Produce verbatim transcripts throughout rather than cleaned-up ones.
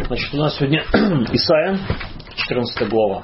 Значит, у нас сегодня Исайя, четырнадцатая глава.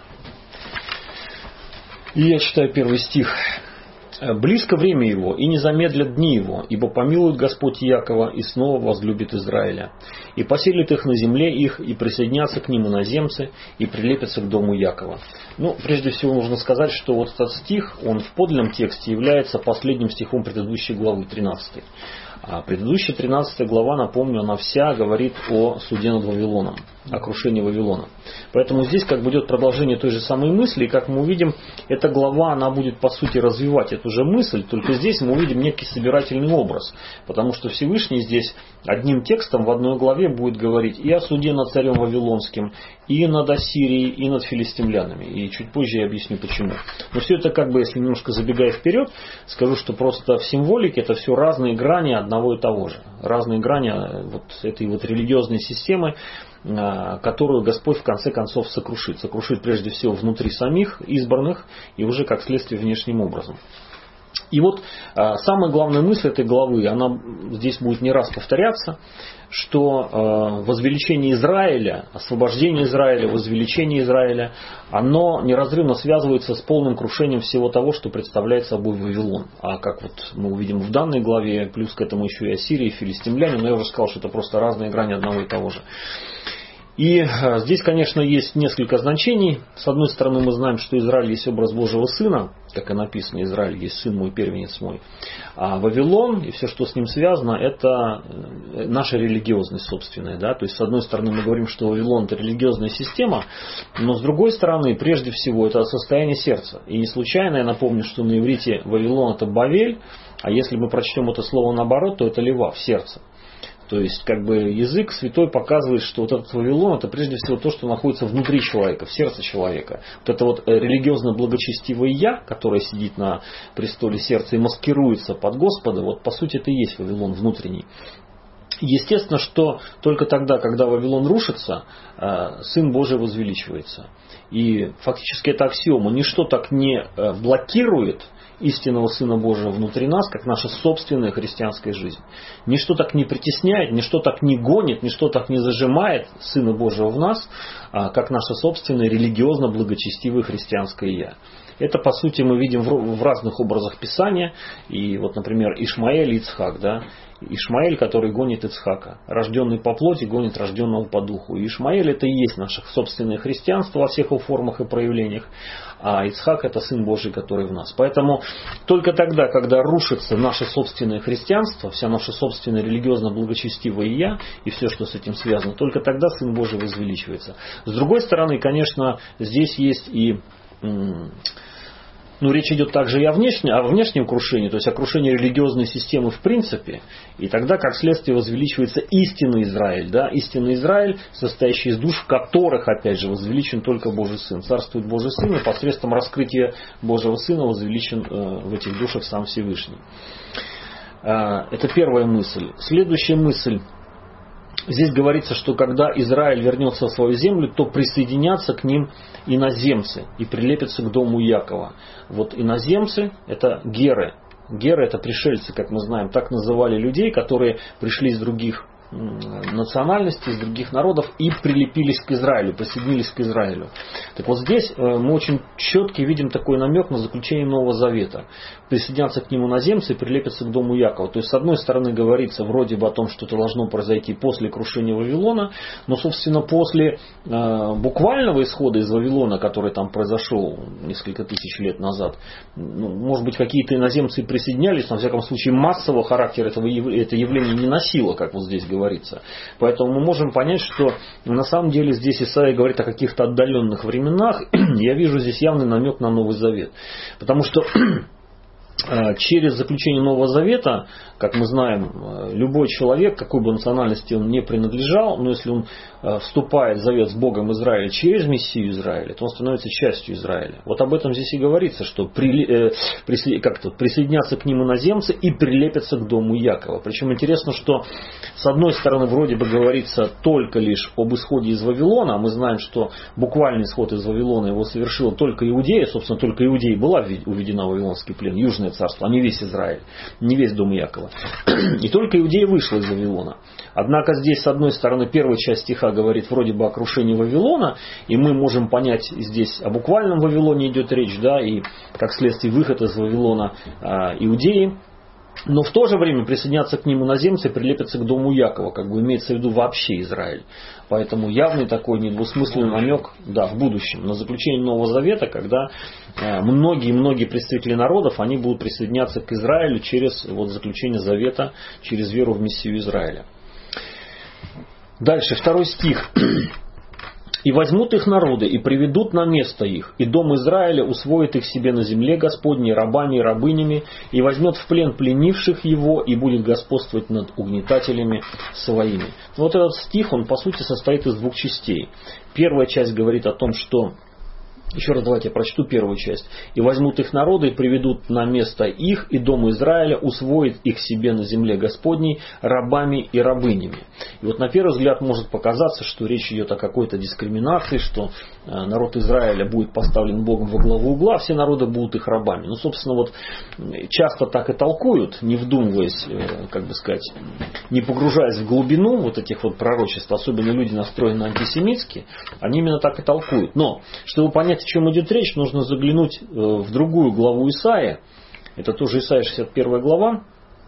И я читаю первый стих. «Близко время его, и не замедлят дни его, ибо помилует Господь Иакова, и снова возлюбит Израиля. И поселит их на земле их, и присоединятся к ним иноземцы, и прилепятся к дому Иакова». Ну, прежде всего нужно сказать, что вот этот стих, он в подлинном тексте является последним стихом предыдущей главы тринадцатой. А предыдущая тринадцатая глава, напомню, она вся говорит о суде над Вавилоном, о крушении Вавилона. Поэтому здесь как бы идет продолжение той же самой мысли, и как мы увидим, эта глава, она будет по сути развивать эту же мысль, только здесь мы увидим некий собирательный образ, потому что Всевышний здесь одним текстом в одной главе будет говорить и о суде над царем Вавилонским, и над Ассирией, и над филистимлянами. И чуть позже я объясню почему. Но все это как бы, если немножко забегая вперед, скажу, что просто в символике это все разные грани одного и того же. Разные грани вот этой вот религиозной системы, которую Господь в конце концов сокрушит. Сокрушит прежде всего внутри самих избранных и уже как следствие внешним образом. И вот самая главная мысль этой главы, она здесь будет не раз повторяться, что возвеличение Израиля, освобождение Израиля, возвеличение Израиля, оно неразрывно связывается с полным крушением всего того, что представляет собой Вавилон. А как вот мы увидим в данной главе, плюс к этому еще и Ассирия, и филистимляне, но я уже сказал, что это просто разные грани одного и того же. И здесь, конечно, есть несколько значений. С одной стороны, мы знаем, что Израиль есть образ Божьего Сына, как и написано, Израиль есть сын мой, первенец мой. А Вавилон и все, что с ним связано, это наша религиозность собственная. Да? То есть, с одной стороны, мы говорим, что Вавилон это религиозная система, но с другой стороны, прежде всего, это состояние сердца. И не случайно я напомню, что на иврите Вавилон это Бавель, а если мы прочтем это слово наоборот, то это Левав, сердце. То есть, как бы язык святой показывает, что вот этот Вавилон, это прежде всего то, что находится внутри человека, в сердце человека. Вот это вот религиозно-благочестивое «я», которое сидит на престоле сердца и маскируется под Господа, вот по сути это и есть Вавилон внутренний. Естественно, что только тогда, когда Вавилон рушится, Сын Божий возвеличивается. И фактически это аксиома. Ничто так не блокирует истинного Сына Божьего внутри нас, как наша собственная христианская жизнь. Ничто так не притесняет, ничто так не гонит, ничто так не зажимает Сына Божьего в нас, как наше собственное религиозно-благочестивое христианское «я». Это, по сути, мы видим в разных образах Писания. И вот, например, Ишмаэль и Ицхак. Да? Ишмаэль, который гонит Ицхака. Рожденный по плоти гонит рожденного по духу. И Ишмаэль это и есть наше собственное христианство во всех его формах и проявлениях. А Ицхак это Сын Божий, который в нас. Поэтому только тогда, когда рушится наше собственное христианство, вся наша собственная религиозно-благочестивая «я» и все, что с этим связано, только тогда Сын Божий возвеличивается. С другой стороны, конечно, здесь есть и... Ну, речь идет также и о внешнем, о внешнем крушении, то есть о крушении религиозной системы в принципе. И тогда, как следствие, возвеличивается истинный Израиль. Да? Истинный Израиль, состоящий из душ, в которых, опять же, возвеличен только Божий Сын. Царствует Божий Сын, и посредством раскрытия Божьего Сына возвеличен э, в этих душах сам Всевышний. Э, это первая мысль. Следующая мысль. Здесь говорится, что когда Израиль вернется в свою землю, то присоединятся к ним иноземцы и прилепятся к дому Иакова. Вот иноземцы это геры. Геры это пришельцы, как мы знаем. Так называли людей, которые пришли из других национальностей, из других народов и прилепились к Израилю, присоединились к Израилю. Так вот здесь мы очень четко видим такой намек на заключение Нового Завета. Присоединятся к нему иноземцы и прилепятся к дому Иакова. То есть с одной стороны говорится вроде бы о том, что это должно произойти после крушения Вавилона, но собственно после э, буквального исхода из Вавилона, который там произошел несколько тысяч лет назад, ну, может быть какие-то иноземцы присоединялись, но во всяком случае массового характера этого, это явление не носило, как вот здесь говорится. говорится. Поэтому мы можем понять, что на самом деле здесь Исаия говорит о каких-то отдаленных временах. Я вижу здесь явный намек на Новый Завет. Потому что через заключение Нового Завета, как мы знаем, любой человек, какой бы национальности он не принадлежал, но если он вступает в завет с Богом Израиля через Мессию Израиля, то он становится частью Израиля. Вот об этом здесь и говорится, что при, при, как-то присоединятся к ним иноземцы и прилепятся к дому Иакова. Причем интересно, что с одной стороны вроде бы говорится только лишь об исходе из Вавилона, а мы знаем, что буквальный исход из Вавилона его совершила только Иудея, собственно, только Иудея была уведена в Вавилонский плен, южная Южное царство, а не весь Израиль, не весь дом Якова. И только Иудея вышла из Вавилона. Однако здесь, с одной стороны, первая часть стиха говорит вроде бы о крушении Вавилона, и мы можем понять, здесь о буквальном Вавилоне идет речь, да, и как следствие выход из Вавилона э, Иудеи. Но в то же время присоединятся к ним иноземцы, прилепятся к дому Якова, как бы имеется в виду вообще Израиль. Поэтому явный такой недвусмысленный намек, да, в будущем, на заключение Нового Завета, когда многие-многие представители народов, они будут присоединяться к Израилю через вот, заключение Завета, через веру в Мессию Израиля. Дальше, второй стих. «И возьмут их народы, и приведут на место их, и дом Израиля усвоит их себе на земле Господней рабами и рабынями, и возьмет в плен пленивших его, и будет господствовать над угнетателями своими». Вот этот стих, он по сути состоит из двух частей. Первая часть говорит о том, что... Еще раз давайте я прочту первую часть. «И возьмут их народы, и приведут на место их, и дом Израиля усвоит их себе на земле Господней рабами и рабынями». И вот на первый взгляд может показаться, что речь идет о какой-то дискриминации, что народ Израиля будет поставлен Богом во главу угла, все народы будут их рабами. Ну, собственно, вот часто так и толкуют, не вдумываясь, как бы сказать, не погружаясь в глубину вот этих вот пророчеств, особенно люди, настроены антисемитски, они именно так и толкуют. Но, чтобы понять, о чем идет речь, нужно заглянуть в другую главу Исаия. Это тоже Исаия шестьдесят первая глава.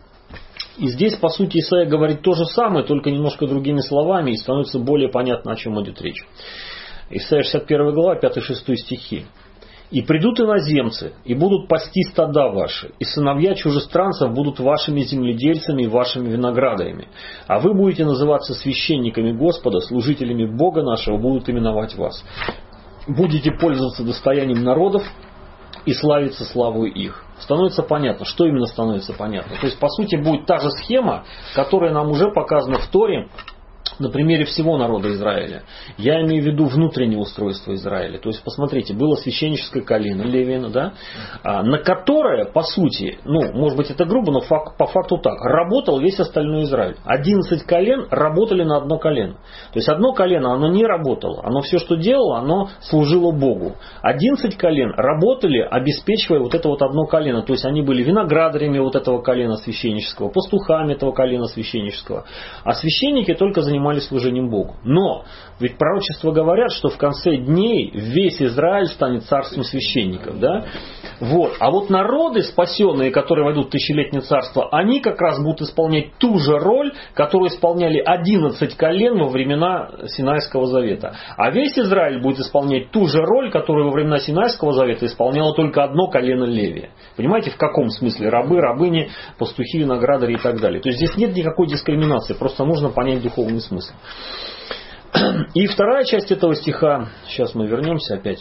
И здесь, по сути, Исаия говорит то же самое, только немножко другими словами, и становится более понятно, о чем идет речь. Исаия шестьдесят первая глава, пятый-шестой стихи. «И придут иноземцы, и будут пасти стада ваши, и сыновья чужестранцев будут вашими земледельцами и вашими виноградарями. А вы будете называться священниками Господа, служителями Бога нашего будут именовать вас. Будете пользоваться достоянием народов и славиться славой их». Становится понятно. Что именно становится понятно? То есть, по сути, будет та же схема, которая нам уже показана в Торе, на примере всего народа Израиля. Я имею в виду внутреннее устройство Израиля. То есть, посмотрите, было священническое колено Левина, да, на которое, по сути, ну, может быть, это грубо, но факт, по факту так, работал весь остальной Израиль. одиннадцать колен работали на одно колено. То есть, одно колено, оно не работало. Оно все, что делало, оно служило Богу. одиннадцать колен работали, обеспечивая вот это вот одно колено. То есть, они были виноградарями вот этого колена священнического, пастухами этого колена священнического. А священники только занимались служением Богу. Но ведь пророчества говорят, что в конце дней весь Израиль станет царством священников. Да? Вот. А вот народы, спасенные, которые войдут в тысячелетнее царство, они как раз будут исполнять ту же роль, которую исполняли одиннадцать колен во времена Синайского завета. А весь Израиль будет исполнять ту же роль, которую во времена Синайского завета исполняло только одно колено Левия. Понимаете, в каком смысле? Рабы, рабыни, пастухи, виноградари и так далее. То есть здесь нет никакой дискриминации, просто нужно понять духовный смысл. И вторая часть этого стиха, сейчас мы вернемся опять.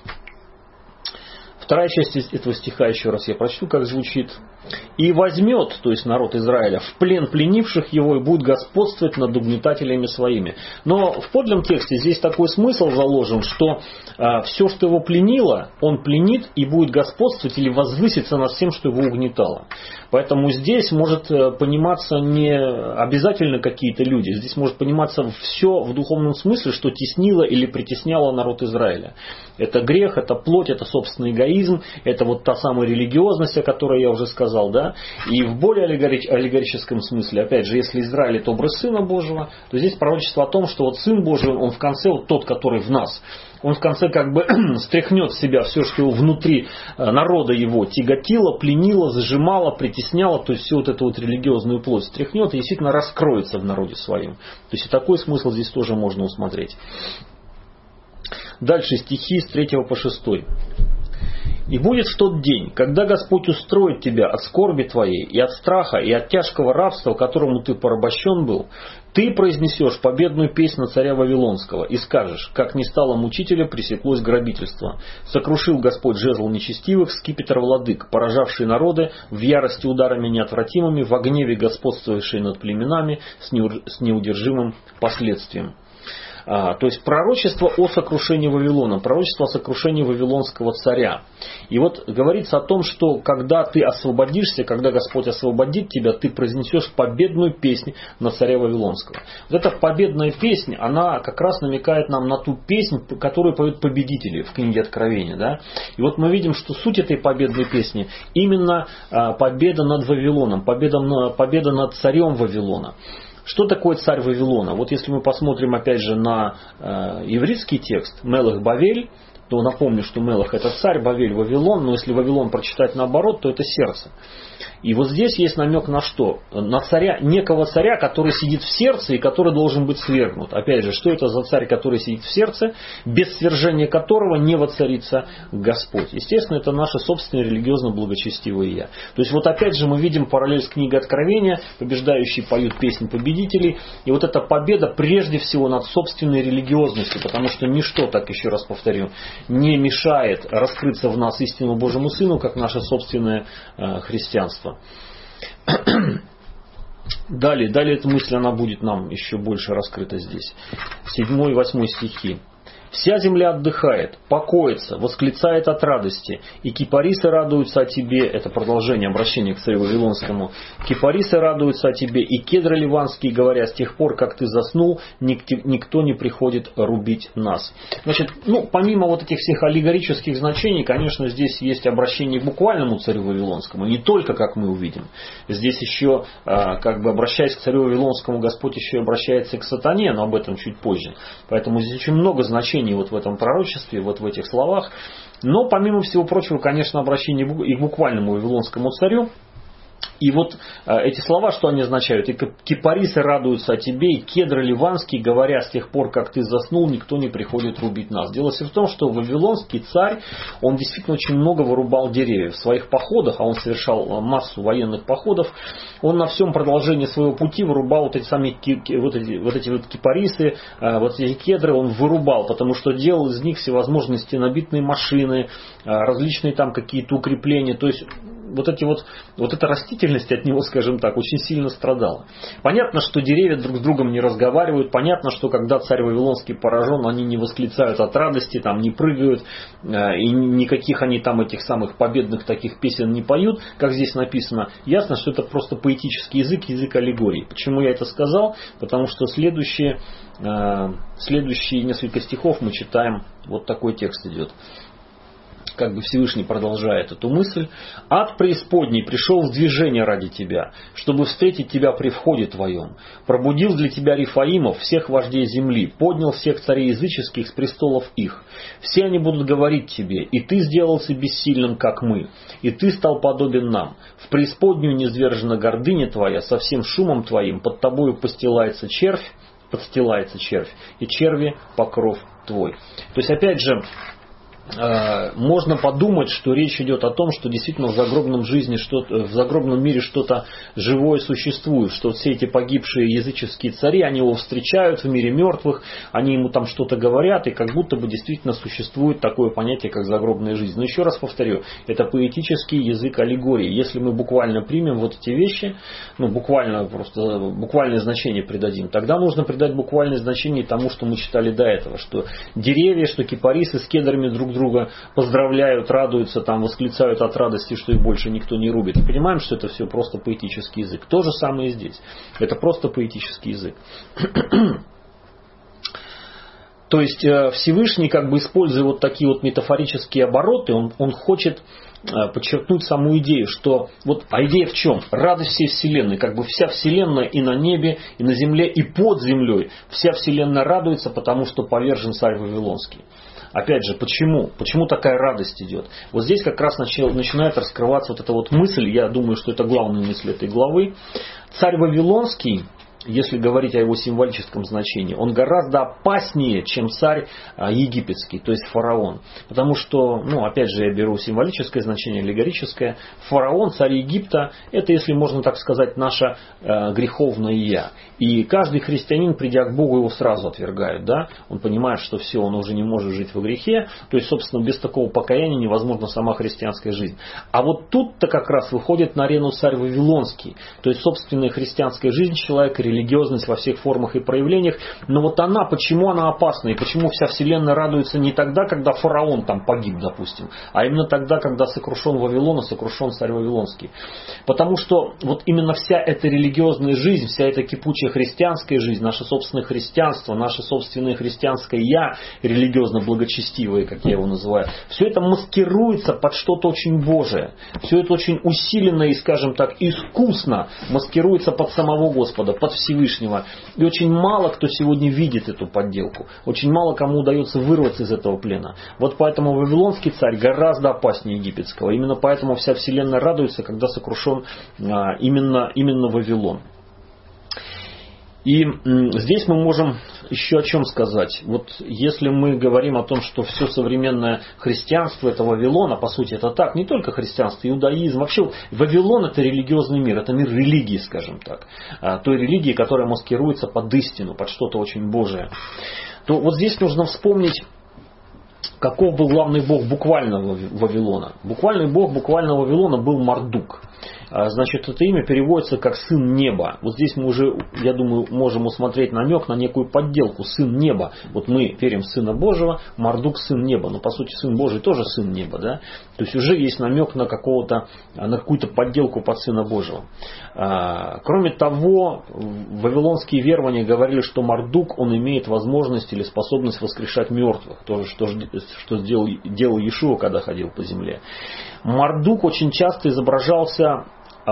Вторая часть этого стиха, еще раз я прочту, как звучит. «И возьмет, то есть народ Израиля, в плен пленивших его и будет господствовать над угнетателями своими». Но в подлинном тексте здесь такой смысл заложен, что э, все, что его пленило, он пленит и будет господствовать или возвыситься над всем, что его угнетало. Поэтому здесь может пониматься не обязательно какие-то люди. Здесь может пониматься все в духовном смысле, что теснило или притесняло народ Израиля. Это грех, это плоть, это собственный эгоизм, это вот та самая религиозность, о которой я уже сказал. Да? И в более аллегорическом смысле, опять же, если Израиль это образ Сына Божьего, то здесь пророчество о том, что вот Сын Божий, он в конце, вот тот, который в нас, он в конце как бы стряхнет с себя все, что его внутри народа его тяготило, пленило, зажимало, притесняло, то есть всю вот эту вот религиозную плоть стряхнет и действительно раскроется в народе своем. То есть и такой смысл здесь тоже можно усмотреть. Дальше стихи с третьего по шестой. «И будет в тот день, когда Господь устроит тебя от скорби твоей, и от страха, и от тяжкого рабства, которому ты порабощен был, ты произнесешь победную песнь на царя Вавилонского и скажешь, как не стало мучителя, пресеклось грабительство. Сокрушил Господь жезл нечестивых, скипетр владык, поражавший народы, в ярости ударами неотвратимыми, в гневе господствовавший над племенами с неудержимым последствием». То есть пророчество о сокрушении Вавилона, пророчество о сокрушении вавилонского царя. И вот говорится о том, что когда ты освободишься, когда Господь освободит тебя, ты произнесешь победную песнь на царя Вавилонского. Вот эта победная песня, она как раз намекает нам на ту песнь, которую поют победители в книге Откровения. Да? И вот мы видим, что суть этой победной песни именно победа над Вавилоном, победа, победа над царем Вавилона. Что такое царь Вавилона? Вот если мы посмотрим опять же на э, еврейский текст Мелех Бавель, то напомню, что Мелех это царь, Бавель Вавилон, но если Вавилон прочитать наоборот, то это сердце. И вот здесь есть намек на что? На царя, некого царя, который сидит в сердце и который должен быть свергнут. Опять же, что это за царь, который сидит в сердце, без свержения которого не воцарится Господь? Естественно, это наше собственное религиозно-благочестивое я. То есть вот опять же мы видим параллель с книгой Откровения, побеждающие поют песнь победителей. И вот эта победа прежде всего над собственной религиозностью, потому что ничто, так еще раз повторю, не мешает раскрыться в нас истинному Божьему Сыну, как наше собственное э, христианство. Далее, далее эта мысль, она будет нам еще больше раскрыта здесь. седьмой и восьмой стихи. «Вся земля отдыхает, покоится, восклицает от радости, и кипарисы радуются о тебе». Это продолжение обращения к царю Вавилонскому. «Кипарисы радуются о тебе, и кедры ливанские, говоря, с тех пор, как ты заснул, никто не приходит рубить нас». Значит, ну, помимо вот этих всех аллегорических значений, конечно, здесь есть обращение к буквальному царю Вавилонскому, не только, как мы увидим. Здесь еще, как бы обращаясь к царю Вавилонскому, Господь еще и обращается и к сатане, но об этом чуть позже. Поэтому здесь очень много значений вот в этом пророчестве, вот в этих словах. Но помимо всего прочего, конечно, обращение и к буквальному вавилонскому царю. И вот э, эти слова, что они означают? И кипарисы радуются о тебе, и кедры ливанские, говоря, с тех пор, как ты заснул, никто не приходит рубить нас. Дело в том, что вавилонский царь, он действительно очень много вырубал деревьев. В своих походах, а он совершал массу военных походов, он на всем продолжении своего пути вырубал вот эти самые вот эти, вот эти вот кипарисы, э, вот эти кедры он вырубал, потому что делал из них всевозможные стенобитные машины, э, различные там какие-то укрепления. То есть вот эти вот, вот эта растительность от него, скажем так, очень сильно страдала. Понятно, что деревья друг с другом не разговаривают. Понятно, что когда царь Вавилонский поражен, они не восклицают от радости, там не прыгают. И никаких они там этих самых победных таких песен не поют, как здесь написано. Ясно, что это просто поэтический язык, язык аллегории. Почему я это сказал? Потому что следующие, следующие несколько стихов мы читаем, вот такой текст идет. Как бы Всевышний продолжает эту мысль. «Ад преисподней пришел в движение ради тебя, чтобы встретить тебя при входе твоем. Пробудил для тебя Рифаимов, всех вождей земли, поднял всех царей языческих с престолов их. Все они будут говорить тебе, и ты сделался бессильным, как мы, и ты стал подобен нам. В преисподнюю низвержена гордыня твоя, со всем шумом твоим, под тобою постилается червь, подстилается червь, и черви покров твой». То есть, опять же, можно подумать, что речь идет о том, что действительно в загробном жизни, что-то, в загробном мире что-то живое существует, что все эти погибшие языческие цари, они его встречают в мире мертвых, они ему там что-то говорят, и как будто бы действительно существует такое понятие, как загробная жизнь. Но еще раз повторю, это поэтический язык аллегории. Если мы буквально примем вот эти вещи, ну буквально просто буквальное значение придадим, тогда нужно придать буквальное значение тому, что мы читали до этого, что деревья, что кипарисы с кедрами друг друга друга поздравляют, радуются, там, восклицают от радости, что их больше никто не рубит. И понимаем, что это все просто поэтический язык. То же самое и здесь. Это просто поэтический язык. То есть Всевышний, как бы используя вот такие вот метафорические обороты, он, он хочет подчеркнуть саму идею, что вот, а идея в чем? Радость всей Вселенной, как бы вся Вселенная и на небе, и на земле, и под землей. Вся Вселенная радуется, потому что повержен царь Вавилонский. Опять же, почему? Почему такая радость идет? Вот здесь как раз начинает раскрываться вот эта вот мысль, я думаю, что это главная мысль этой главы. Царь Вавилонский, если говорить о его символическом значении, он гораздо опаснее, чем царь египетский, то есть фараон. Потому что, ну, опять же, я беру символическое значение, аллегорическое. Фараон, царь Египта, это, если можно так сказать, наше э, греховное я. И каждый христианин, придя к Богу, его сразу отвергает. Да? Он понимает, что все, он уже не может жить во грехе. То есть, собственно, без такого покаяния невозможна сама христианская жизнь. А вот тут-то как раз выходит на арену царь Вавилонский. То есть, собственная христианская жизнь человека религиозность во всех формах и проявлениях. Но вот она, почему она опасна и почему вся Вселенная радуется не тогда, когда фараон там погиб, допустим, а именно тогда, когда сокрушен Вавилон и сокрушен царь Вавилонский. Потому что вот именно вся эта религиозная жизнь, вся эта кипучая христианская жизнь, наше собственное христианство, наше собственное христианское «я», религиозно-благочестивое, как я его называю, все это маскируется под что-то очень Божие. Все это очень усиленно и, скажем так, искусно маскируется под самого Господа, под Всевышнего. И очень мало кто сегодня видит эту подделку. Очень мало кому удается вырваться из этого плена. Вот поэтому вавилонский царь гораздо опаснее египетского. Именно поэтому вся Вселенная радуется, когда сокрушен а, именно, именно Вавилон. И здесь мы можем еще о чем сказать. Вот если мы говорим о том, что все современное христианство это Вавилон, а по сути это так, не только христианство, иудаизм, вообще Вавилон это религиозный мир, это мир религии, скажем так, той религии, которая маскируется под истину, под что-то очень Божие, то вот здесь нужно вспомнить, каков был главный бог буквального Вавилона. Буквальный бог буквального Вавилона был Мардук. Значит, это имя переводится как «сын неба». Вот здесь мы уже, я думаю, можем усмотреть намек на некую подделку. Сын неба. Вот мы верим в Сына Божьего, Мардук сын неба. Но по сути Сын Божий тоже сын неба. Да? То есть уже есть намек на, какого-то, на какую-то подделку под Сына Божьего. Кроме того, вавилонские верования говорили, что Мардук, он имеет возможность или способность воскрешать мертвых. То, что, что сделал, делал Иешуа, когда ходил по земле. Мардук очень часто изображался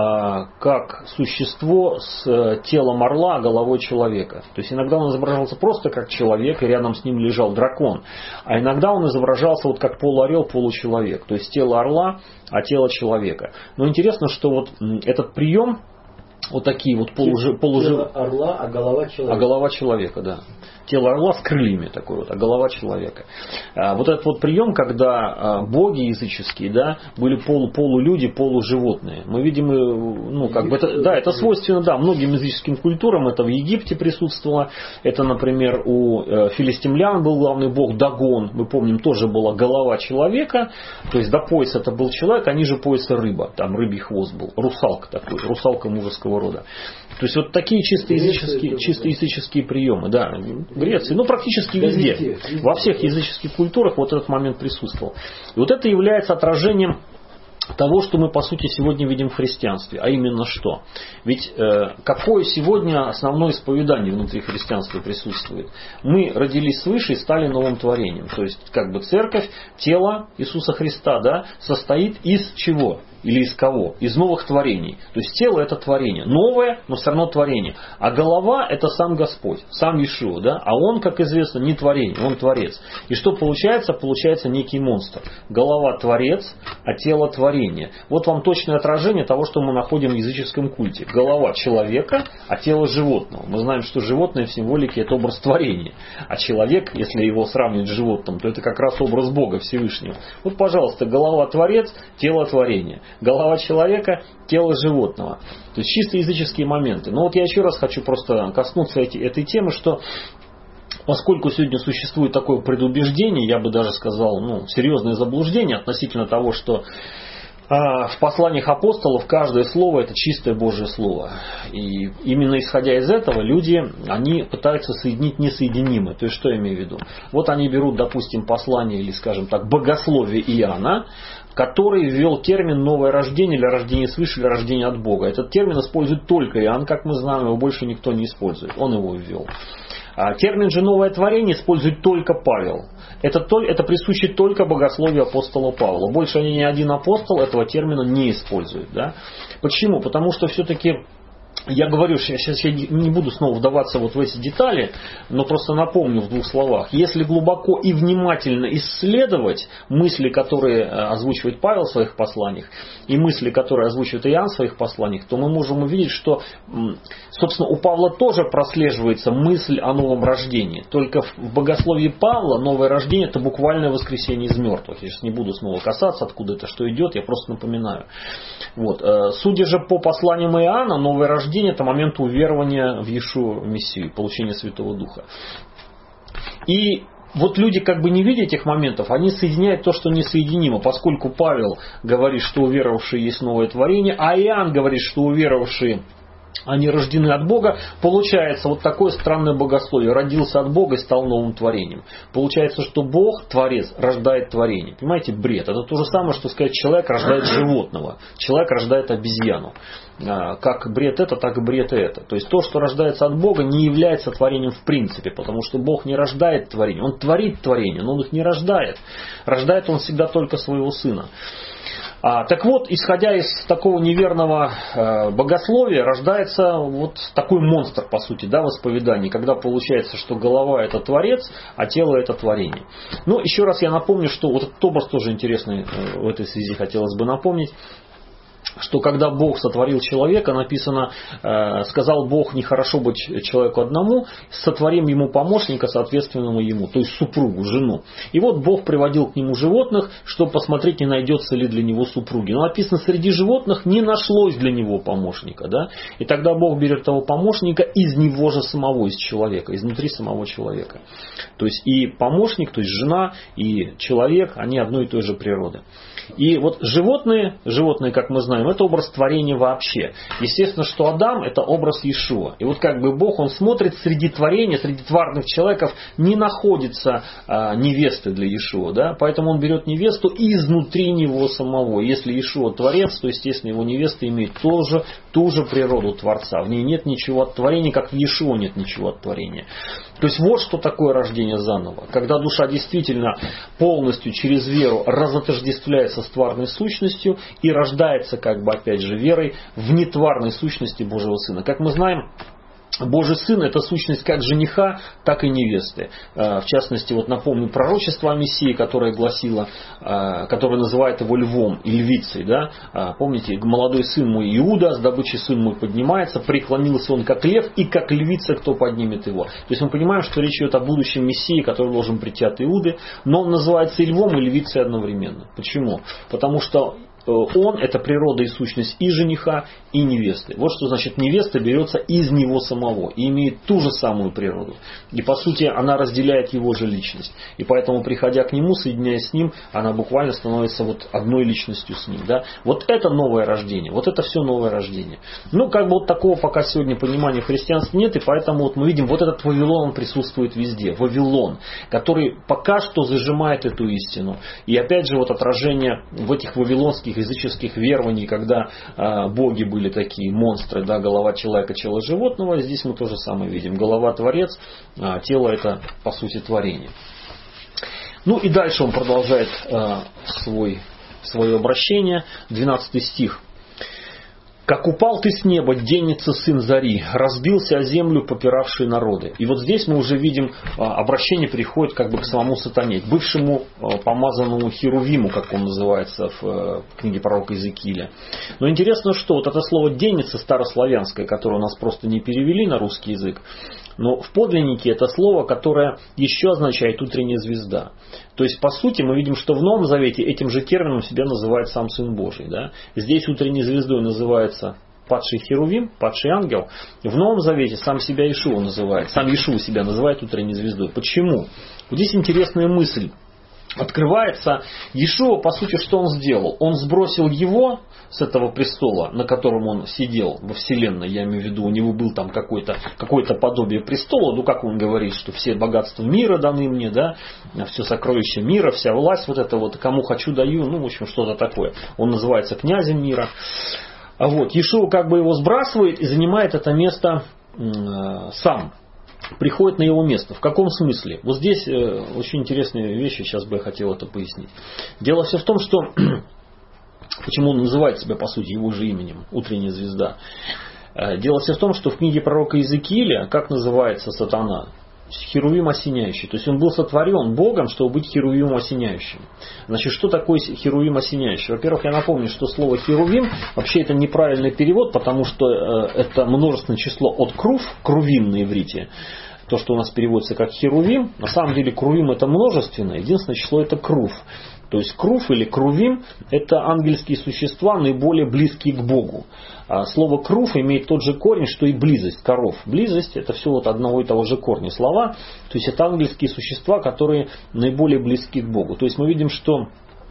как существо с телом орла, головой человека. То есть иногда он изображался просто как человек, и рядом с ним лежал дракон. А иногда он изображался вот как полуорел, получеловек. То есть тело орла, а тело человека. Но интересно, что вот этот прием, вот такие вот полужи, полужи... Тело орла, а голова человека. А голова человека, да. Тело орла с крыльями такой вот, а голова человека. А, вот этот вот прием, когда а, боги языческие, да, были полу, полулюди, полуживотные. Мы видим, ну, как бы это, да, это свойственно, да, многим языческим культурам. Это в Египте присутствовало. Это, например, у э, филистимлян был главный бог Дагон. Мы помним, тоже была голова человека. То есть до пояса это был человек, а ниже пояса рыба. Там рыбий хвост был. Русалка такой, русалка мужеского рода. То есть вот такие чисто языческие, чисто языческие приемы, да. В Греции, ну практически везде, везде, везде, во всех языческих культурах вот этот момент присутствовал. И вот это является отражением того, что мы по сути сегодня видим в христианстве. А именно что? Ведь э, какое сегодня основное исповедание внутри христианства присутствует? Мы родились свыше и стали новым творением. То есть как бы церковь, тело Иисуса Христа, да, состоит из чего? Или из кого? Из новых творений. То есть тело это творение. Новое, но все равно творение. А голова это сам Господь, сам Иешуа. Да? А он, как известно, не творение, он творец. И что получается? Получается некий монстр. Голова творец, а тело творение. Вот вам точное отражение того, что мы находим в языческом культе. Голова человека, а тело животного. Мы знаем, что животное в символике это образ творения. А человек, если его сравнивать с животным, то это как раз образ Бога Всевышнего. Вот, пожалуйста, голова творец, тело творение. Голова человека, тело животного. То есть чисто языческие моменты. Но вот я еще раз хочу просто коснуться эти, этой темы, что поскольку сегодня существует такое предубеждение, я бы даже сказал, ну, серьезное заблуждение относительно того, что в посланиях апостолов каждое слово это чистое Божье слово. И именно исходя из этого люди, они пытаются соединить несоединимое. То есть что я имею в виду? Вот они берут, допустим, послание или, скажем так, богословие Иоанна, который ввел термин «новое рождение» или «рождение свыше» или «рождение от Бога». Этот термин использует только Иоанн, как мы знаем, его больше никто не использует. Он его ввел. А термин же «новое творение» использует только Павел. Это, это присуще только богословию апостола Павла. Больше ни один апостол этого термина не использует. Да? Почему? Потому что все-таки я говорю, сейчас я не буду снова вдаваться вот в эти детали, но просто напомню в двух словах. Если глубоко и внимательно исследовать мысли, которые озвучивает Павел в своих посланиях, и мысли, которые озвучивает Иоанн в своих посланиях, то мы можем увидеть, что, собственно, у Павла тоже прослеживается мысль о новом рождении. Только в богословии Павла новое рождение – это буквальное воскресение из мертвых. Я сейчас не буду снова касаться, откуда это что идет, я просто напоминаю. Вот. Судя же по посланиям Иоанна, новое рождение это момент уверования в Иешуа Мессию, получения Святого Духа. И вот люди, как бы не видя этих моментов, они соединяют то, что несоединимо, поскольку Павел говорит, что уверовавшие есть новое творение, а Иоанн говорит, что уверовавшие они рождены от Бога. Получается вот такое странное богословие. Родился от Бога и стал новым творением. Получается, что Бог, Творец, рождает творение. Понимаете, бред. Это то же самое, что сказать, человек рождает животного. Человек рождает обезьяну. Как бред это, так и бред это. То есть то, что рождается от Бога, не является творением в принципе. Потому что Бог не рождает творение. Он творит творение, но он их не рождает. Рождает он всегда только своего Сына. А, так вот, исходя из такого неверного э, богословия, рождается вот такой монстр, по сути, да, в исповедании, когда получается, что голова это Творец, а тело это творение. Ну, еще раз я напомню, что вот этот образ тоже интересный э, в этой связи хотелось бы напомнить. Что когда Бог сотворил человека, написано, э, сказал Бог, нехорошо быть человеку одному, сотворим ему помощника, соответственному ему, то есть супругу, жену. И вот Бог приводил к нему животных, чтобы посмотреть, не найдется ли для него супруги. Но написано, среди животных не нашлось для него помощника. Да? И тогда Бог берет того помощника из него же самого, из человека, изнутри самого человека. То есть и помощник, то есть жена, и человек, они одной и той же природы. И вот животные, животные, как мы знаем, это образ творения вообще. Естественно, что Адам это образ Иешуа. И вот как бы Бог, он смотрит среди творения, среди тварных человеков не находится а, невесты для Иешуа. Да? Поэтому он берет невесту изнутри него самого. Если Иешуа творец, то, естественно, его невеста имеет тоже, ту же природу Творца. В ней нет ничего от творения, как в Иешуа нет ничего от творения. То есть вот что такое рождение заново. Когда душа действительно полностью через веру разотождествляется с тварной сущностью и рождается как бы опять же верой в нетварной сущности Божьего Сына. Как мы знаем, Божий Сын это сущность как жениха, так и невесты. В частности, вот напомню пророчество о Мессии, которое гласило, которое называет его львом и львицей. Да? Помните, молодой сын мой Иуда, с добычей сын мой поднимается, преклонился он как лев, и как львица кто поднимет его. То есть мы понимаем, что речь идет о будущем Мессии, который должен прийти от Иуды, но он называется и львом, и львицей одновременно. Почему? Потому что он это природа и сущность и жениха, и невесты. Вот что значит невеста берется из него самого и имеет ту же самую природу. И по сути она разделяет его же личность. И поэтому, приходя к нему, соединяясь с ним, она буквально становится вот одной личностью с ним. Да? Вот это новое рождение. Вот это все новое рождение. Ну, как бы вот такого пока сегодня понимания христианства нет. И поэтому вот мы видим, вот этот Вавилон, он присутствует везде. Вавилон, который пока что зажимает эту истину. И опять же вот отражение в этих вавилонских языческих верований, когда э, боги были такие монстры, да, голова человека, тело животного, здесь мы то же самое видим. Голова творец, а тело это по сути творение. Ну и дальше он продолжает э, свой, свое обращение, двенадцатый стих. «Как упал ты с неба, денется сын зари, разбился о землю попиравшие народы». И вот здесь мы уже видим, обращение приходит как бы к самому сатане, к бывшему помазанному Херувиму, как он называется в книге пророка Иезекииля. Но интересно, что вот это слово «денется» старославянское, которое у нас просто не перевели на русский язык, но в подлиннике это слово, которое еще означает «утренняя звезда». То есть, по сути, мы видим, что в Новом Завете этим же термином себя называет сам Сын Божий. Да? Здесь утренней звездой называется падший Херувим, падший ангел. В Новом Завете сам себя Иешуа называет, сам Иешуа себя называет утренней звездой. Почему? Вот здесь интересная мысль. Открывается, Иешуа, по сути, что он сделал? Он сбросил его с этого престола, на котором он сидел во вселенной, я имею в виду, у него был там какое-то, какое-то подобие престола, ну как он говорит, что все богатства мира даны мне, да, все сокровища мира, вся власть, вот это вот, кому хочу даю, ну в общем что-то такое. Он называется князем мира. А вот, Иешуа как бы его сбрасывает и занимает это место э, сам. Приходит на его место. В каком смысле? Вот здесь э, очень интересные вещи, сейчас бы я хотел это пояснить. Дело все в том, что почему он называет себя, по сути, его же именем, утренняя звезда. Э, дело все в том, что в книге пророка Иезекииля, как называется сатана? Херувим осеняющий. То есть он был сотворен Богом, чтобы быть херувимом осеняющим. Значит, что такое херувим осеняющий? Во-первых, я напомню, что слово херувим вообще это неправильный перевод, потому что это множественное число от крув, крувим на иврите. То, что у нас переводится как херувим, на самом деле крувим это множественное, единственное число это крув. То есть крув или крувим это ангельские существа, наиболее близкие к Богу. А слово крув имеет тот же корень, что и близость, коров. Близость это все от одного и того же корня слова. То есть это ангельские существа, которые наиболее близки к Богу. То есть мы видим, что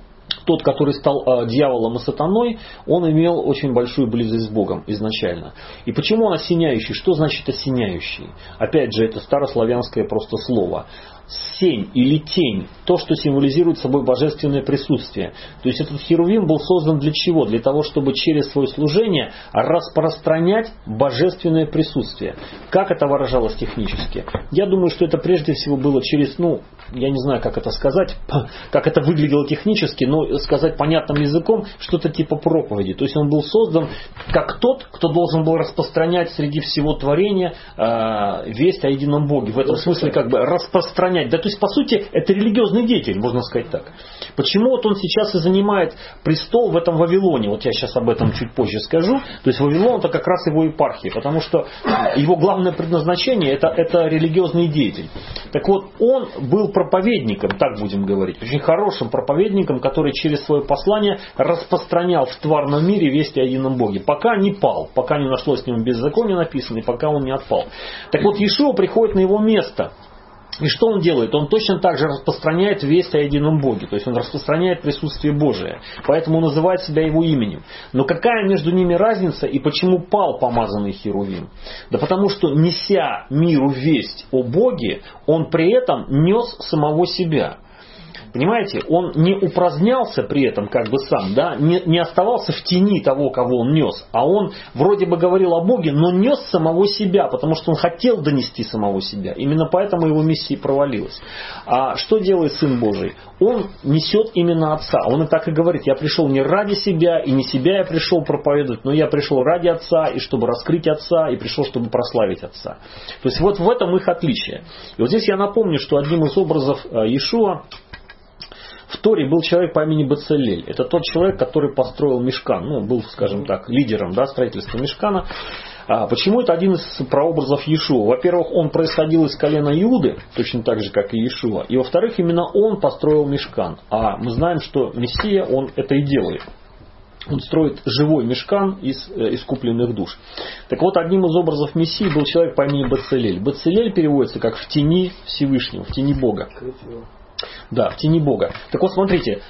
тот, который стал э, дьяволом и сатаной, он имел очень большую близость с Богом изначально. И почему он осеняющий? Что значит осеняющий? Опять же, это старославянское просто слово. Сень или тень, то, что символизирует собой божественное присутствие. То есть этот херувим был создан для чего? Для того, чтобы через свое служение распространять божественное присутствие. Как это выражалось технически? Я думаю, что это прежде всего было через, ну, я не знаю, как это сказать, как это выглядело технически, но сказать понятным языком, что-то типа проповеди. То есть он был создан как тот, кто должен был распространять среди всего творения э, весть о едином Боге. В этом смысле как бы распространять. Да, то есть, по сути, это религиозный деятель, можно сказать так. Почему вот он сейчас и занимает престол в этом Вавилоне? Вот я сейчас об этом чуть позже скажу. То есть, Вавилон это как раз его епархия, потому что его главное предназначение это, это религиозный деятель. Так вот, он был проповедником, так будем говорить, очень хорошим проповедником, который через свое послание распространял в тварном мире весть о едином Боге. Пока не пал, пока не нашлось с ним беззаконие написано, и пока он не отпал. Так вот, Иешуа приходит на его место. И что он делает? Он точно так же распространяет весть о едином Боге. То есть он распространяет присутствие Божие. Поэтому называет себя его именем. Но какая между ними разница и почему пал помазанный херувим? Да потому что, неся миру весть о Боге, он при этом нес самого себя. Понимаете, он не упразднялся при этом как бы сам, да, не, не оставался в тени того, кого он нес, а он вроде бы говорил о Боге, но нес самого себя, потому что он хотел донести самого себя. Именно поэтому его миссия провалилась. А что делает Сын Божий? Он несет именно Отца. Он и так и говорит: я пришел не ради себя, и не себя я пришел проповедовать, но я пришел ради Отца, и чтобы раскрыть Отца, и пришел, чтобы прославить Отца. То есть вот в этом их отличие. И вот здесь я напомню, что одним из образов Иешуа в Торе был человек по имени Бецалель. Это тот человек, который построил Мишкан. Ну, был, скажем так, лидером, да, строительства Мишкана. А почему это один из прообразов Иешуа? Во-первых, он происходил из колена Иуды, точно так же, как и Иешуа. И во-вторых, именно он построил Мишкан. А мы знаем, что Мессия, он это и делает. Он строит живой мишкан из э, искупленных душ. Так вот, одним из образов Мессии был человек по имени Бецалель. Бецалель переводится как в тени Всевышнего, в тени Бога. Да, в тени Бога. Так вот, смотрите,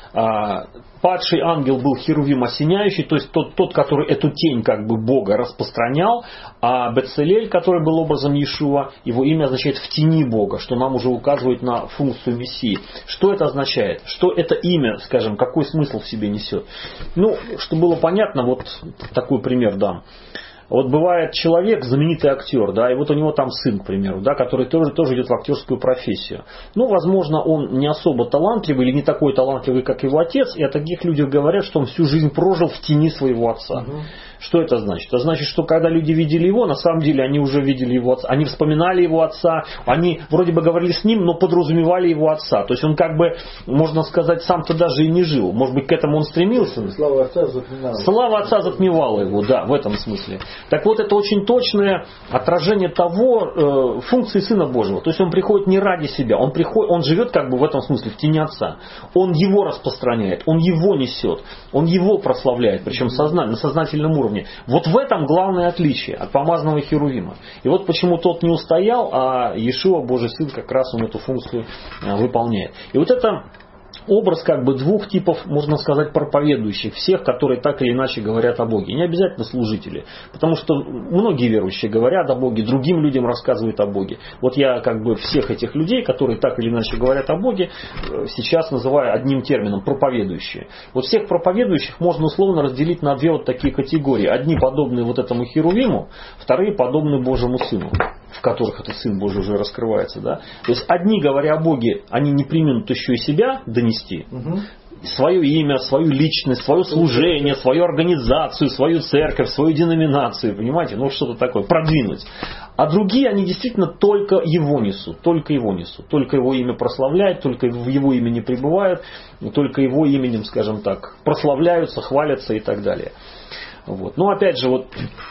падший ангел был херувим осеняющий, то есть тот, тот, который эту тень как бы Бога распространял, а Бецалель, который был образом Иешуа, его имя означает в тени Бога, что нам уже указывает на функцию Мессии. Что это означает? Что это имя, скажем, какой смысл в себе несет? Ну, чтобы было понятно, вот такой пример дам. Вот бывает человек, знаменитый актер, да, и вот у него там сын, к примеру, да, который тоже, тоже идет в актерскую профессию. Ну, возможно, он не особо талантливый или не такой талантливый, как его отец, и о таких людях говорят, что он всю жизнь прожил в тени своего отца. Угу. Что это значит? Это значит, что когда люди видели его, на самом деле они уже видели его отца, они вспоминали его отца, они вроде бы говорили с ним, но подразумевали его отца. То есть он как бы, можно сказать, сам-то даже и не жил. Может быть, к этому он стремился. Слава отца затмевала. Слава отца затмевала его, да, в этом смысле. Так вот, это очень точное отражение того, э, функции Сына Божьего. То есть он приходит не ради себя, он, приходит, он живет как бы в этом смысле в тени Отца. Он его распространяет, он его несет, он его прославляет, причем созна, на сознательном уровне. Вот в этом главное отличие от помазанного херувима. И вот почему тот не устоял, а Иешуа, Божий Сын, как раз он эту функцию э, выполняет. И вот это образ как бы двух типов, можно сказать, проповедующих, всех, которые так или иначе говорят о Боге. Не обязательно служители, потому что многие верующие говорят о Боге, другим людям рассказывают о Боге. Вот я как бы всех этих людей, которые так или иначе говорят о Боге, сейчас называю одним термином — проповедующие. Вот всех проповедующих можно условно разделить на две вот такие категории. Одни подобные вот этому херувиму, вторые подобные Божьему Сыну, в которых этот Сын Божий уже раскрывается. Да? То есть одни, говоря о Боге, они не примут еще и себя донести, угу. свое имя, свою личность, свое служение, свою организацию, свою церковь, свою деноминацию, понимаете, ну что-то такое, продвинуть. А другие, они действительно только его несут, только его несут, только его имя прославляют, только в его имени пребывают, только его именем, скажем так, прославляются, хвалятся и так далее. Вот. Но опять же, вот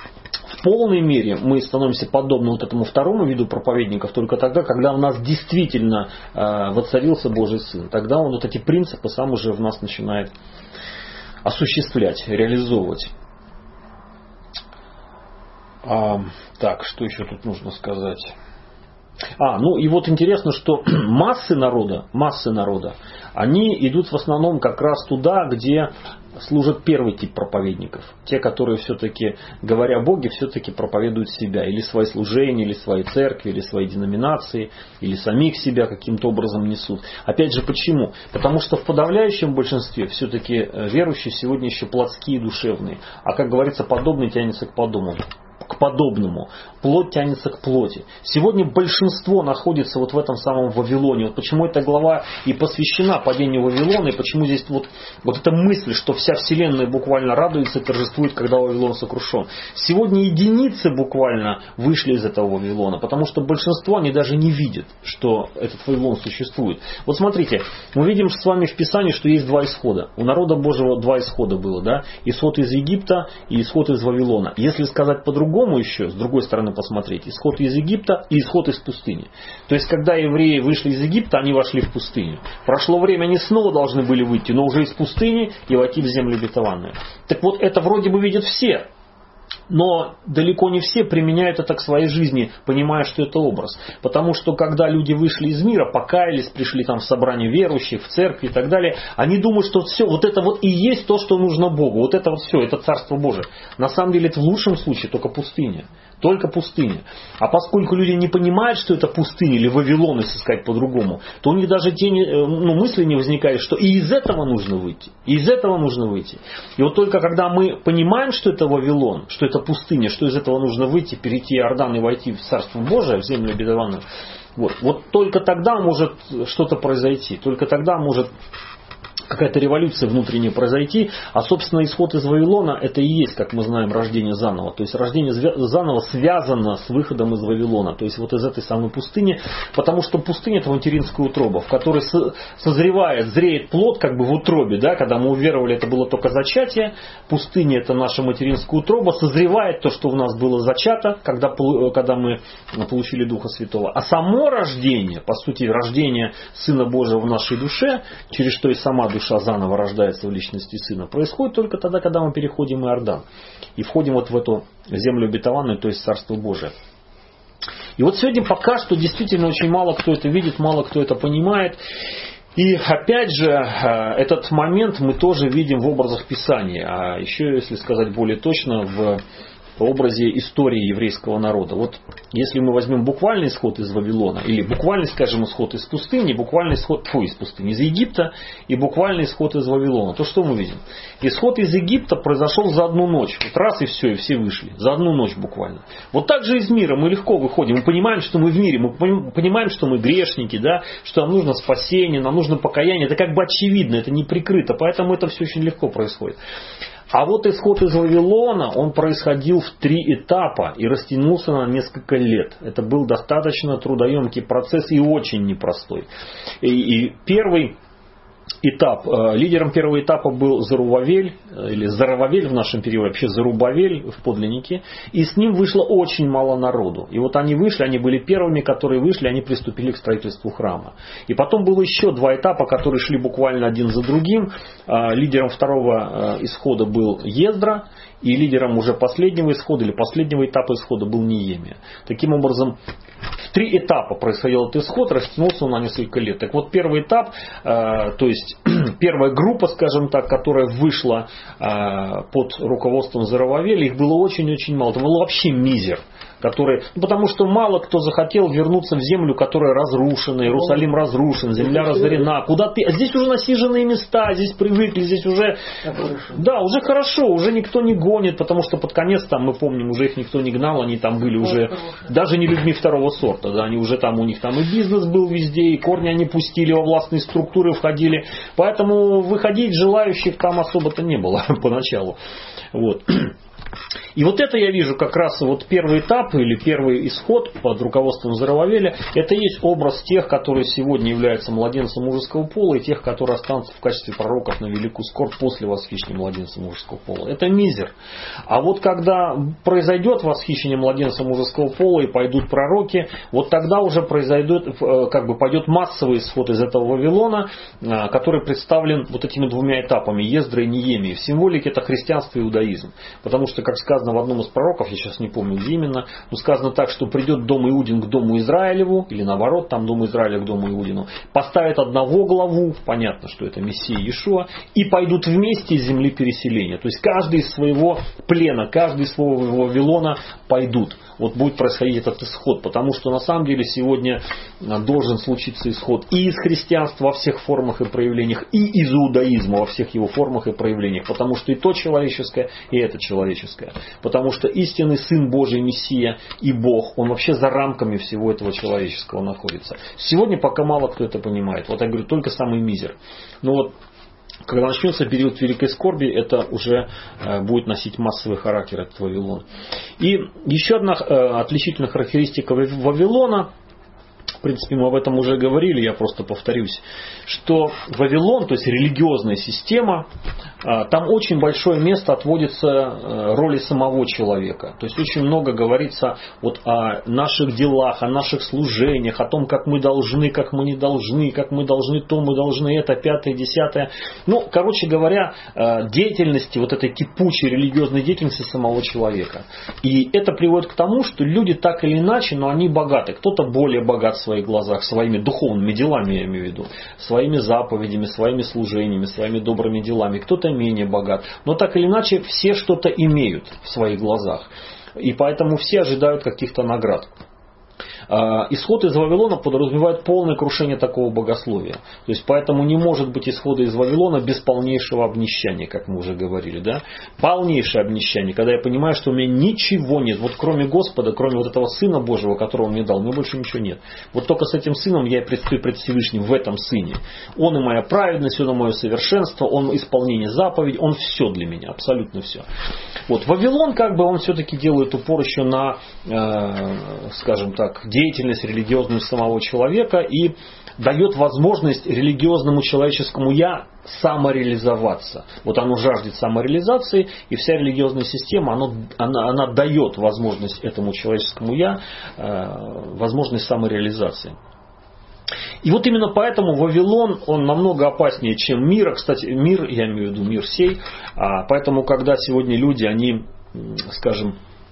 в полной мере мы становимся подобны вот этому второму виду проповедников только тогда, когда у нас действительно э, воцарился Божий Сын. Тогда он вот эти принципы сам уже в нас начинает осуществлять, реализовывать. А, так, что еще тут нужно сказать? А, ну и вот интересно, что массы народа, массы народа, они идут в основном как раз туда, где служит первый тип проповедников. Те, которые все-таки, говоря о Боге, все-таки проповедуют себя. Или свои служения, или свои церкви, или свои деноминации, или самих себя каким-то образом несут. Опять же, почему? Потому что в подавляющем большинстве все-таки верующие сегодня еще плотские и душевные. А как говорится, подобный тянется к подобному. К подобному. Плоть тянется к плоти. Сегодня большинство находится вот в этом самом Вавилоне. Вот почему эта глава и посвящена падению Вавилона, и почему здесь вот, вот эта мысль, что вся вселенная буквально радуется и торжествует, когда Вавилон сокрушен. Сегодня единицы буквально вышли из этого Вавилона, потому что большинство, они даже не видят, что этот Вавилон существует. Вот смотрите, мы видим с вами в Писании, что есть два исхода. У народа Божьего два исхода было, да? Исход из Египта и исход из Вавилона. Если сказать по-другому, еще, с другой стороны посмотреть, исход из Египта и исход из пустыни. То есть, когда евреи вышли из Египта, они вошли в пустыню. Прошло время, они снова должны были выйти, но уже из пустыни и войти в землю обетованную. Так вот, это вроде бы видят все. Но далеко не все применяют это к своей жизни, понимая, что это образ. Потому что когда люди вышли из мира, покаялись, пришли там в собрание верующих, в церкви и так далее, они думают, что все, вот это вот и есть то, что нужно Богу. Вот это вот все, это Царство Божие. На самом деле это в лучшем случае только пустыня. Только пустыня. А поскольку люди не понимают, что это пустыня или Вавилон, если сказать по-другому, то у них даже тени, ну, мысли не возникает, что и из этого нужно выйти. И из этого нужно выйти. И вот только когда мы понимаем, что это Вавилон, что это пустыня, что из этого нужно выйти, перейти Иордан и войти в Царство Божие, в землю обетованную, вот, вот только тогда может что-то произойти. Только тогда может какая-то революция внутренняя произойти, а собственно исход из Вавилона это и есть, как мы знаем, рождение заново. То есть рождение заново связано с выходом из Вавилона, то есть вот из этой самой пустыни, потому что пустыня это материнская утроба, в которой созревает, зреет плод как бы в утробе, да, когда мы уверовали, это было только зачатие, пустыня это наша материнская утроба, созревает то, что у нас было зачато, когда, когда мы получили Духа Святого, а само рождение, по сути рождение Сына Божьего в нашей душе, через что и сама душа заново рождается в личности Сына, происходит только тогда, когда мы переходим Иордан и входим вот в эту землю обетованную, то есть Царство Божие. И вот сегодня пока что действительно очень мало кто это видит, мало кто это понимает. И опять же, этот момент мы тоже видим в образах Писания, а еще, если сказать более точно, в образе истории еврейского народа. Вот если мы возьмем буквальный исход из Вавилона, или буквальный, скажем, исход из пустыни, буквальный исход, фу, из пустыни, из Египта, и буквальный исход из Вавилона, то что мы видим? Исход из Египта произошел за одну ночь. Вот раз и все, и все вышли. За одну ночь буквально. Вот так же из мира мы легко выходим. Мы понимаем, что мы в мире, мы понимаем, что мы грешники, да, что нам нужно спасение, нам нужно покаяние. Это как бы очевидно, это не прикрыто, поэтому это все очень легко происходит. А вот исход из Вавилона, он происходил в три этапа и растянулся на несколько лет. Это был достаточно трудоемкий процесс и очень непростой. И, и первый этап, лидером первого этапа был Зарувавель, или Зарававель в нашем переводе, вообще Зарубавель в подлиннике, и с ним вышло очень мало народу. И вот они вышли, они были первыми, которые вышли, они приступили к строительству храма. И потом было еще два этапа, которые шли буквально один за другим. Лидером второго исхода был Ездра, и лидером уже последнего исхода, или последнего этапа исхода был Неемия. Таким образом, в три этапа происходил этот исход, растянулся он на несколько лет. Так вот, первый этап, э, то есть первая группа, скажем так, которая вышла э, под руководством Зарававеля, их было очень-очень мало. Это был вообще мизер. Который, ну, потому что мало кто захотел вернуться в землю, которая разрушена, Иерусалим разрушен, земля разорена. Куда ты? Здесь уже насиженные места, здесь привыкли, здесь уже, да, уже хорошо, уже никто не гонит, потому что под конец там мы помним, уже их никто не гнал, они там были уже даже не людьми второго сорта, да, они уже там у них там и бизнес был везде, и корни они пустили, во властные структуры входили, поэтому выходить желающих там особо-то не было поначалу, вот. И вот это я вижу как раз вот первый этап или первый исход под руководством Зарававеля. Это и есть образ тех, которые сегодня являются младенцем мужеского пола, и тех, которые останутся в качестве пророков на великую скорбь после восхищения младенца мужеского пола. Это мизер. А вот когда произойдет восхищение младенца мужеского пола и пойдут пророки, вот тогда уже произойдет, как бы пойдет массовый исход из этого Вавилона, который представлен вот этими двумя этапами, Ездра и Неемии. В символике это христианство и иудаизм. Потому что что, как сказано в одном из пророков, я сейчас не помню где именно, но сказано так, что придет дом Иудин к дому Израилеву, или наоборот, там дом Израиля к дому Иудину, поставят одного главу, понятно, что это Мессия Иешуа, и пойдут вместе из земли переселения. То есть каждый из своего плена, каждый из своего Вавилона пойдут. Вот будет происходить этот исход, потому что на самом деле сегодня должен случиться исход и из христианства во всех формах и проявлениях, и из иудаизма во всех его формах и проявлениях, потому что и то человеческое, и это человеческое. Потому что истинный Сын Божий, Мессия и Бог, он вообще за рамками всего этого человеческого находится. Сегодня пока мало кто это понимает. Вот я говорю, только самый мизер. Но вот когда начнется период великой скорби, это уже э, будет носить массовый характер, этот Вавилон. И еще одна э, отличительная характеристика Вавилона, в принципе, мы об этом уже говорили, я просто повторюсь, что Вавилон, то есть религиозная система, там очень большое место отводится роли самого человека. То есть очень много говорится вот о наших делах, о наших служениях, о том, как мы должны, как мы не должны, как мы должны то, мы должны это, пятое, десятое. Ну, короче говоря, деятельности, вот этой кипучей религиозной деятельности самого человека. И это приводит к тому, что люди так или иначе, но они богаты. Кто-то более богат в своих глазах, своими духовными делами, я имею в виду, своими заповедями, своими служениями, своими добрыми делами. Кто-то менее богат. Но так или иначе все что-то имеют в своих глазах. И поэтому все ожидают каких-то наград. Исход из Вавилона подразумевает полное крушение такого богословия. То есть поэтому не может быть исхода из Вавилона без полнейшего обнищания, как мы уже говорили. Да? Полнейшее обнищание, когда я понимаю, что у меня ничего нет. Вот кроме Господа, кроме вот этого Сына Божьего, которого Он мне дал, у меня больше ничего нет. Вот только с этим Сыном я и предстаю пред Всевышним в этом Сыне. Он и моя праведность, Он и мое совершенство, Он исполнение заповедей, Он все для меня, абсолютно все. Вот. Вавилон, как бы, он все-таки делает упор еще на, э, скажем так, деятельность религиозную самого человека и дает возможность религиозному человеческому «я» самореализоваться. Вот оно жаждет самореализации, и вся религиозная система, оно, она, она дает возможность этому человеческому «я», э, возможность самореализации. И вот именно поэтому Вавилон, он намного опаснее, чем мир. Кстати, мир, я имею в виду мир сей. А поэтому, когда сегодня люди, они, скажем,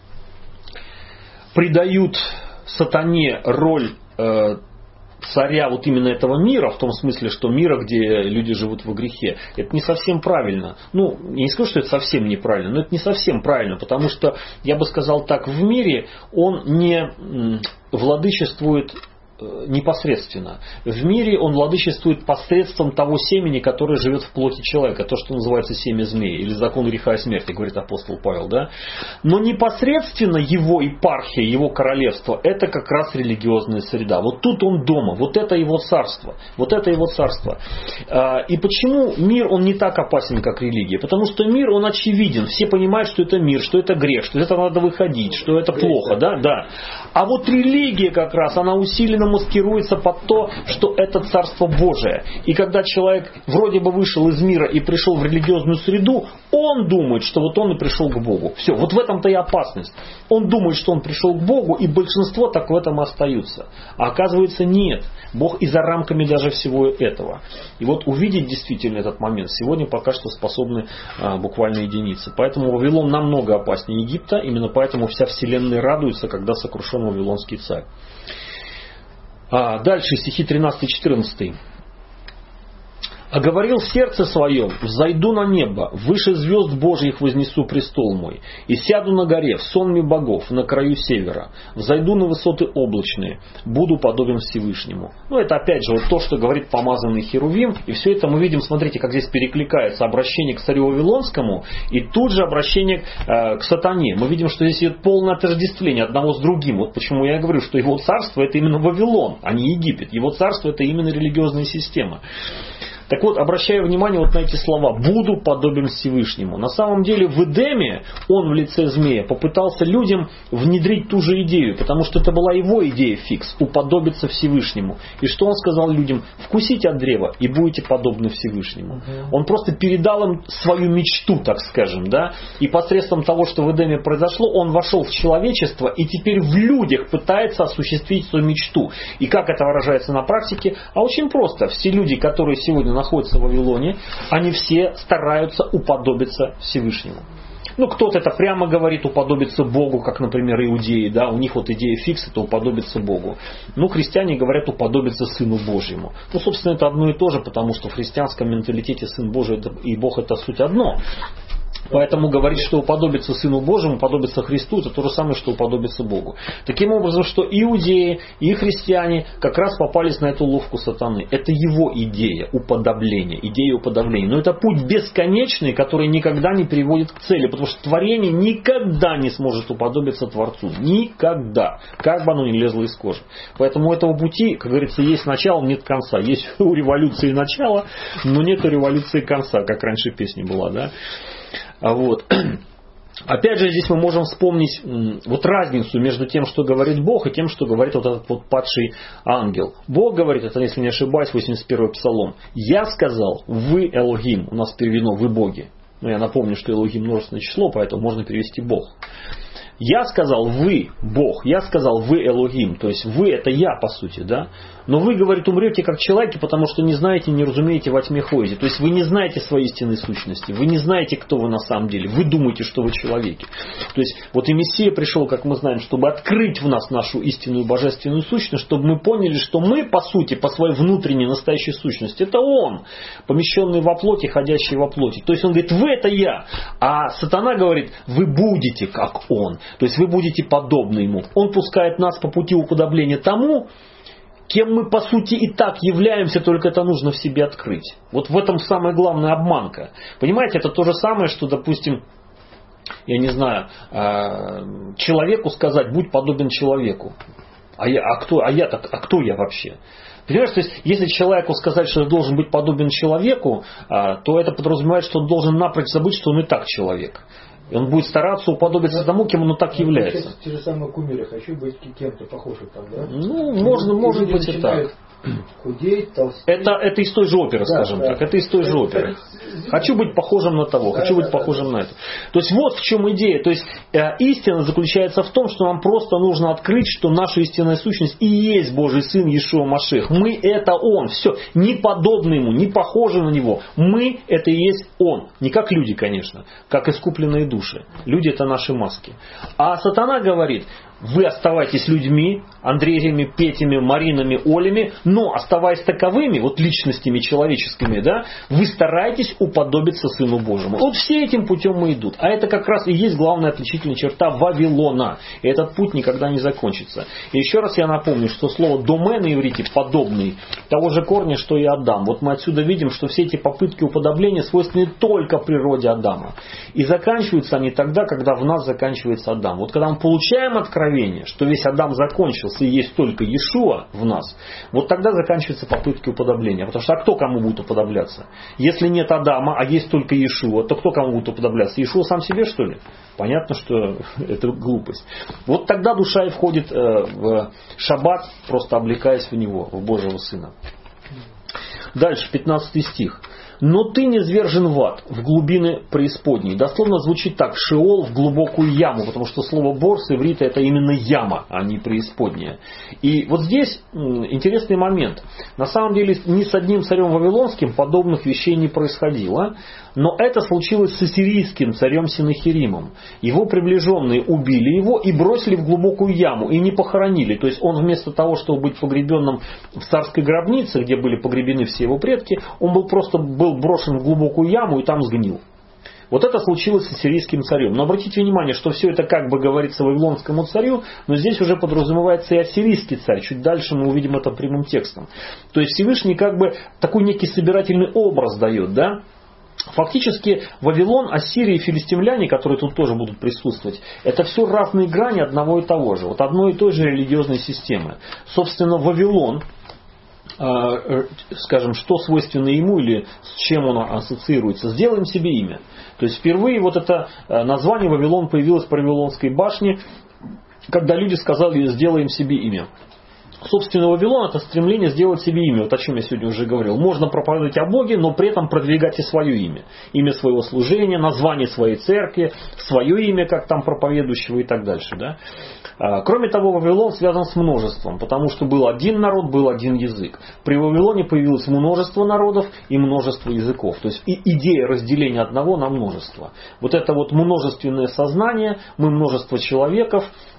придают сатане роль э, царя вот именно этого мира, в том смысле, что мира, где люди живут во грехе, это не совсем правильно. Ну, я не скажу, что это совсем неправильно, но это не совсем правильно, потому что, я бы сказал так, в мире он не м, владычествует непосредственно. В мире он владычествует посредством того семени, которое живет в плоти человека. То, что называется семя змеи. Или закон греха и смерти, говорит апостол Павел. Да? Но непосредственно его епархия, его королевство, это как раз религиозная среда. Вот тут он дома. Вот это его царство. Вот это его царство. И почему мир, он не так опасен, как религия? Потому что мир, он очевиден. Все понимают, что это мир, что это грех, что это надо выходить, что это плохо. Да? Да. А вот религия как раз, она усилена маскируется под то, что это Царство Божие. И когда человек вроде бы вышел из мира и пришел в религиозную среду, он думает, что вот он и пришел к Богу. Все, вот в этом-то и опасность. Он думает, что он пришел к Богу, и большинство так в этом и остаются. А оказывается нет. Бог и за рамками даже всего этого. И вот увидеть действительно этот момент сегодня пока что способны а, буквально единицы. Поэтому Вавилон намного опаснее Египта. Именно поэтому вся вселенная радуется, когда сокрушен Вавилонский царь. А дальше стихи тринадцатый-четырнадцатый. «А говорил в сердце своем, взойду на небо, выше звезд Божьих вознесу престол мой, и сяду на горе, в сонме богов, на краю севера, взойду на высоты облачные, буду подобен Всевышнему». Ну, это опять же вот то, что говорит помазанный Херувим, и все это мы видим, смотрите, как здесь перекликается обращение к царю Вавилонскому, и тут же обращение э, к сатане. Мы видим, что здесь идет полное отождествление одного с другим. Вот почему я говорю, что его царство это именно Вавилон, а не Египет. Его царство это именно религиозная система. Так вот, обращаю внимание вот на эти слова. «Буду подобен Всевышнему». На самом деле в Эдеме он в лице змея попытался людям внедрить ту же идею, потому что это была его идея фикс – уподобиться Всевышнему. И что он сказал людям? Вкусите от древа и будете подобны Всевышнему. Uh-huh. Он просто передал им свою мечту, так скажем. Да? И посредством того, что в Эдеме произошло, он вошел в человечество и теперь в людях пытается осуществить свою мечту. И как это выражается на практике? А очень просто. Все люди, которые сегодня находятся в Вавилоне, они все стараются уподобиться Всевышнему. Ну, кто-то это прямо говорит, уподобиться Богу, как, например, иудеи, да, у них вот идея фикс, это уподобиться Богу. Ну, христиане говорят, уподобиться Сыну Божьему. Ну, собственно, это одно и то же, потому что в христианском менталитете Сын Божий и Бог это суть одно. Поэтому говорить, что уподобиться Сыну Божьему, уподобиться Христу, это то же самое, что уподобиться Богу. Таким образом, что иудеи и христиане как раз попались на эту уловку сатаны. Это его идея уподобления, идея уподобления. Но это путь бесконечный, который никогда не приводит к цели, потому что творение никогда не сможет уподобиться Творцу. Никогда. Как бы оно ни лезло из кожи. Поэтому у этого пути, как говорится, есть начало, нет конца. Есть у революции начало, но нет у революции конца, как раньше песня была, да? Вот. Опять же, здесь мы можем вспомнить вот разницу между тем, что говорит Бог, и тем, что говорит вот этот вот падший ангел. Бог говорит, это, если не ошибаюсь, восемьдесят первый Псалом. «Я сказал, вы Элогим». У нас переведено «вы боги». Но я напомню, что Элогим множественное число, поэтому можно перевести Бог. Я сказал, вы Бог, я сказал, вы Элогим, то есть вы это я, по сути, да. Но вы, говорит, умрете как человеки, потому что не знаете, не разумеете, во тьме ходите. То есть вы не знаете своей истинной сущности, вы не знаете, кто вы на самом деле, вы думаете, что вы человеки. То есть вот и Мессия пришел, как мы знаем, чтобы открыть в нас нашу истинную божественную сущность, чтобы мы поняли, что мы, по сути, по своей внутренней настоящей сущности, это Он, помещенный во плоти, ходящий во плоти. То есть Он говорит, вы это я, а сатана говорит, вы будете как Он. То есть вы будете подобны Ему. Он пускает нас по пути уподобления тому, кем мы по сути и так являемся, только это нужно в себе открыть. Вот в этом самая главная обманка. Понимаете, это то же самое, что, допустим, я не знаю, человеку сказать, будь подобен человеку. А я, а кто, а я так, а кто я вообще? Понимаешь, то есть, если человеку сказать, что он должен быть подобен человеку, то это подразумевает, что он должен напрочь забыть, что он и так человек. И он будет стараться уподобиться тому, кем он так является. Те же самые кумиры. Хочу быть кем-то похожим там, да? Ну, можно, и может быть и так. Худеть, толстеть. Это, это из той же оперы, да, скажем да. так. Это из той же оперы. Хочу быть похожим на того, да, хочу да, быть да, похожим да. на это. То есть вот в чем идея. То есть э, истина заключается в том, что нам просто нужно открыть, что наша истинная сущность и есть Божий Сын Иешуа Машиах. Мы это Он. Все. Не подобны Ему, не похожи на Него. Мы это и есть Он. Не как люди, конечно. Как искупленные души. Люди это наши маски. А сатана говорит, вы оставайтесь людьми, Андреями, Петями, Маринами, Олями, но оставаясь таковыми, вот личностями человеческими, да, вы стараетесь уподобиться Сыну Божьему. Вот все этим путем мы идут. А это как раз и есть главная отличительная черта Вавилона. И этот путь никогда не закончится. И еще раз я напомню, что слово домен на иврите подобный того же корня, что и Адам. Вот мы отсюда видим, что все эти попытки уподобления свойственны только природе Адама. И заканчиваются они тогда, когда в нас заканчивается Адам. Вот когда мы получаем откровение, что весь Адам закончился и есть только Иешуа в нас, вот тогда заканчиваются попытки уподобления. Потому что а кто кому будет уподобляться? Если нет Адама, а есть только Иешуа, то кто кому будет уподобляться? Иешуа сам себе, что ли? Понятно, что это глупость. Вот тогда душа и входит в шаббат, просто облекаясь в него, в Божьего Сына. Дальше, пятнадцатый стих. «Но ты не низвержен в ад, в глубины преисподней». Дословно звучит так: Шеол, в глубокую яму, потому что слово бор с иврита это именно яма, а не преисподняя. И вот здесь интересный момент. На самом деле ни с одним царем вавилонским подобных вещей не происходило, но это случилось с ассирийским царем Синахиримом. Его приближенные убили его и бросили в глубокую яму, и не похоронили. То есть он вместо того, чтобы быть погребенным в царской гробнице, где были погребены все его предки, он был просто был брошен в глубокую яму и там сгнил. Вот это случилось с ассирийским царем. Но обратите внимание, что все это как бы говорится вавилонскому царю, но здесь уже подразумевается и ассирийский царь. Чуть дальше мы увидим это прямым текстом. То есть Всевышний как бы такой некий собирательный образ дает, да? Фактически Вавилон, Ассирия и филистимляне, которые тут тоже будут присутствовать, это все разные грани одного и того же. Вот одной и той же религиозной системы. Собственно, Вавилон, скажем, что свойственно ему или с чем он ассоциируется, сделаем себе имя. То есть впервые вот это название Вавилон появилось по Вавилонской башне, когда люди сказали, сделаем себе имя. Собственно, Вавилон — это стремление сделать себе имя. Вот о чем я сегодня уже говорил. Можно проповедовать о Боге, но при этом продвигать и свое имя. Имя своего служения, название своей церкви, свое имя, как там проповедующего и так дальше. Да? Кроме того, Вавилон связан с множеством, потому что был один народ, был один язык. При Вавилоне появилось множество народов и множество языков. То есть и идея разделения одного на множество. Вот это вот множественное сознание, мы множество человеков,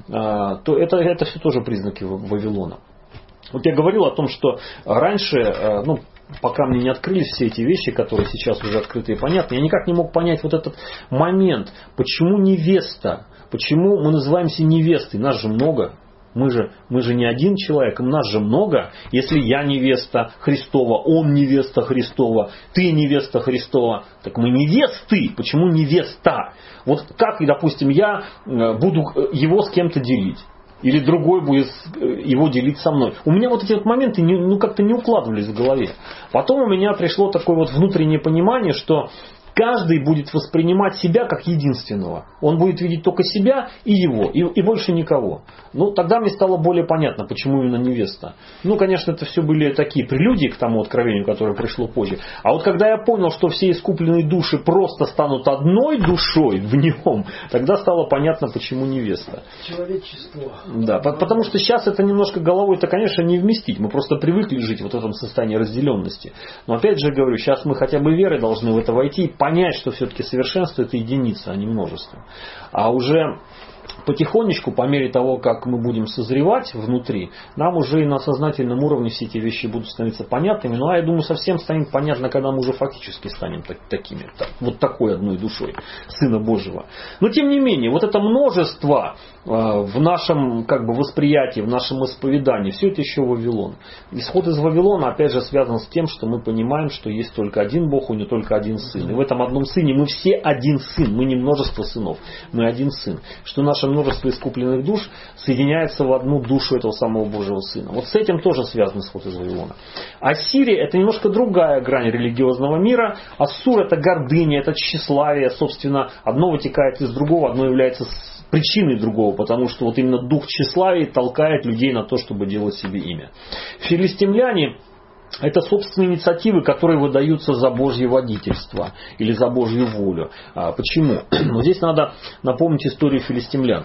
то это, это все тоже признаки Вавилона. Вот я говорил о том, что раньше, ну, пока мне не открылись все эти вещи, которые сейчас уже открыты и понятны, я никак не мог понять вот этот момент, почему невеста, почему мы называемся невестой, нас же много. Мы же, мы же не один человек, нас же много. Если я невеста Христова, он невеста Христова, ты невеста Христова, так мы невесты. Почему невеста? Вот как, допустим, я буду его с кем-то делить? Или другой будет его делить со мной. У меня вот эти вот моменты не, ну, как-то не укладывались в голове. Потом у меня пришло такое вот внутреннее понимание, что каждый будет воспринимать себя как единственного. Он будет видеть только себя и его, и, и больше никого. Ну, тогда мне стало более понятно, почему именно невеста. Ну, конечно, это все были такие прелюдии к тому откровению, которое пришло позже. А вот когда я понял, что все искупленные души просто станут одной душой в нем, тогда стало понятно, почему невеста. Человечество. Да, потому что сейчас это немножко головой-то, конечно, не вместить. Мы просто привыкли жить вот в этом состоянии разделенности. Но опять же говорю, сейчас мы хотя бы верой должны в это войти и понять, что все-таки совершенство — это единица, а не множество. А уже потихонечку, по мере того, как мы будем созревать внутри, нам уже и на сознательном уровне все эти вещи будут становиться понятными. Ну, а я думаю, совсем станет понятно, когда мы уже фактически станем так, такими, так, вот такой одной душой Сына Божьего. Но, тем не менее, вот это множество э, в нашем как бы, восприятии, в нашем исповедании, все это еще Вавилон. Исход из Вавилона, опять же, связан с тем, что мы понимаем, что есть только один Бог, у него только один Сын. И в этом одном Сыне мы все один Сын, мы не множество сынов, мы один Сын. Что наше множество искупленных душ соединяется в одну душу этого самого Божьего Сына. Вот с этим тоже связан исход из Вавилона. Ассирия — это немножко другая грань религиозного мира. Ассур — это гордыня, это тщеславие. Собственно, одно вытекает из другого, одно является причиной другого, потому что вот именно дух тщеславия толкает людей на то, чтобы делать себе имя. Филистимляне — это собственные инициативы, которые выдаются за Божье водительство или за Божью волю. А почему? Но здесь надо напомнить историю филистимлян.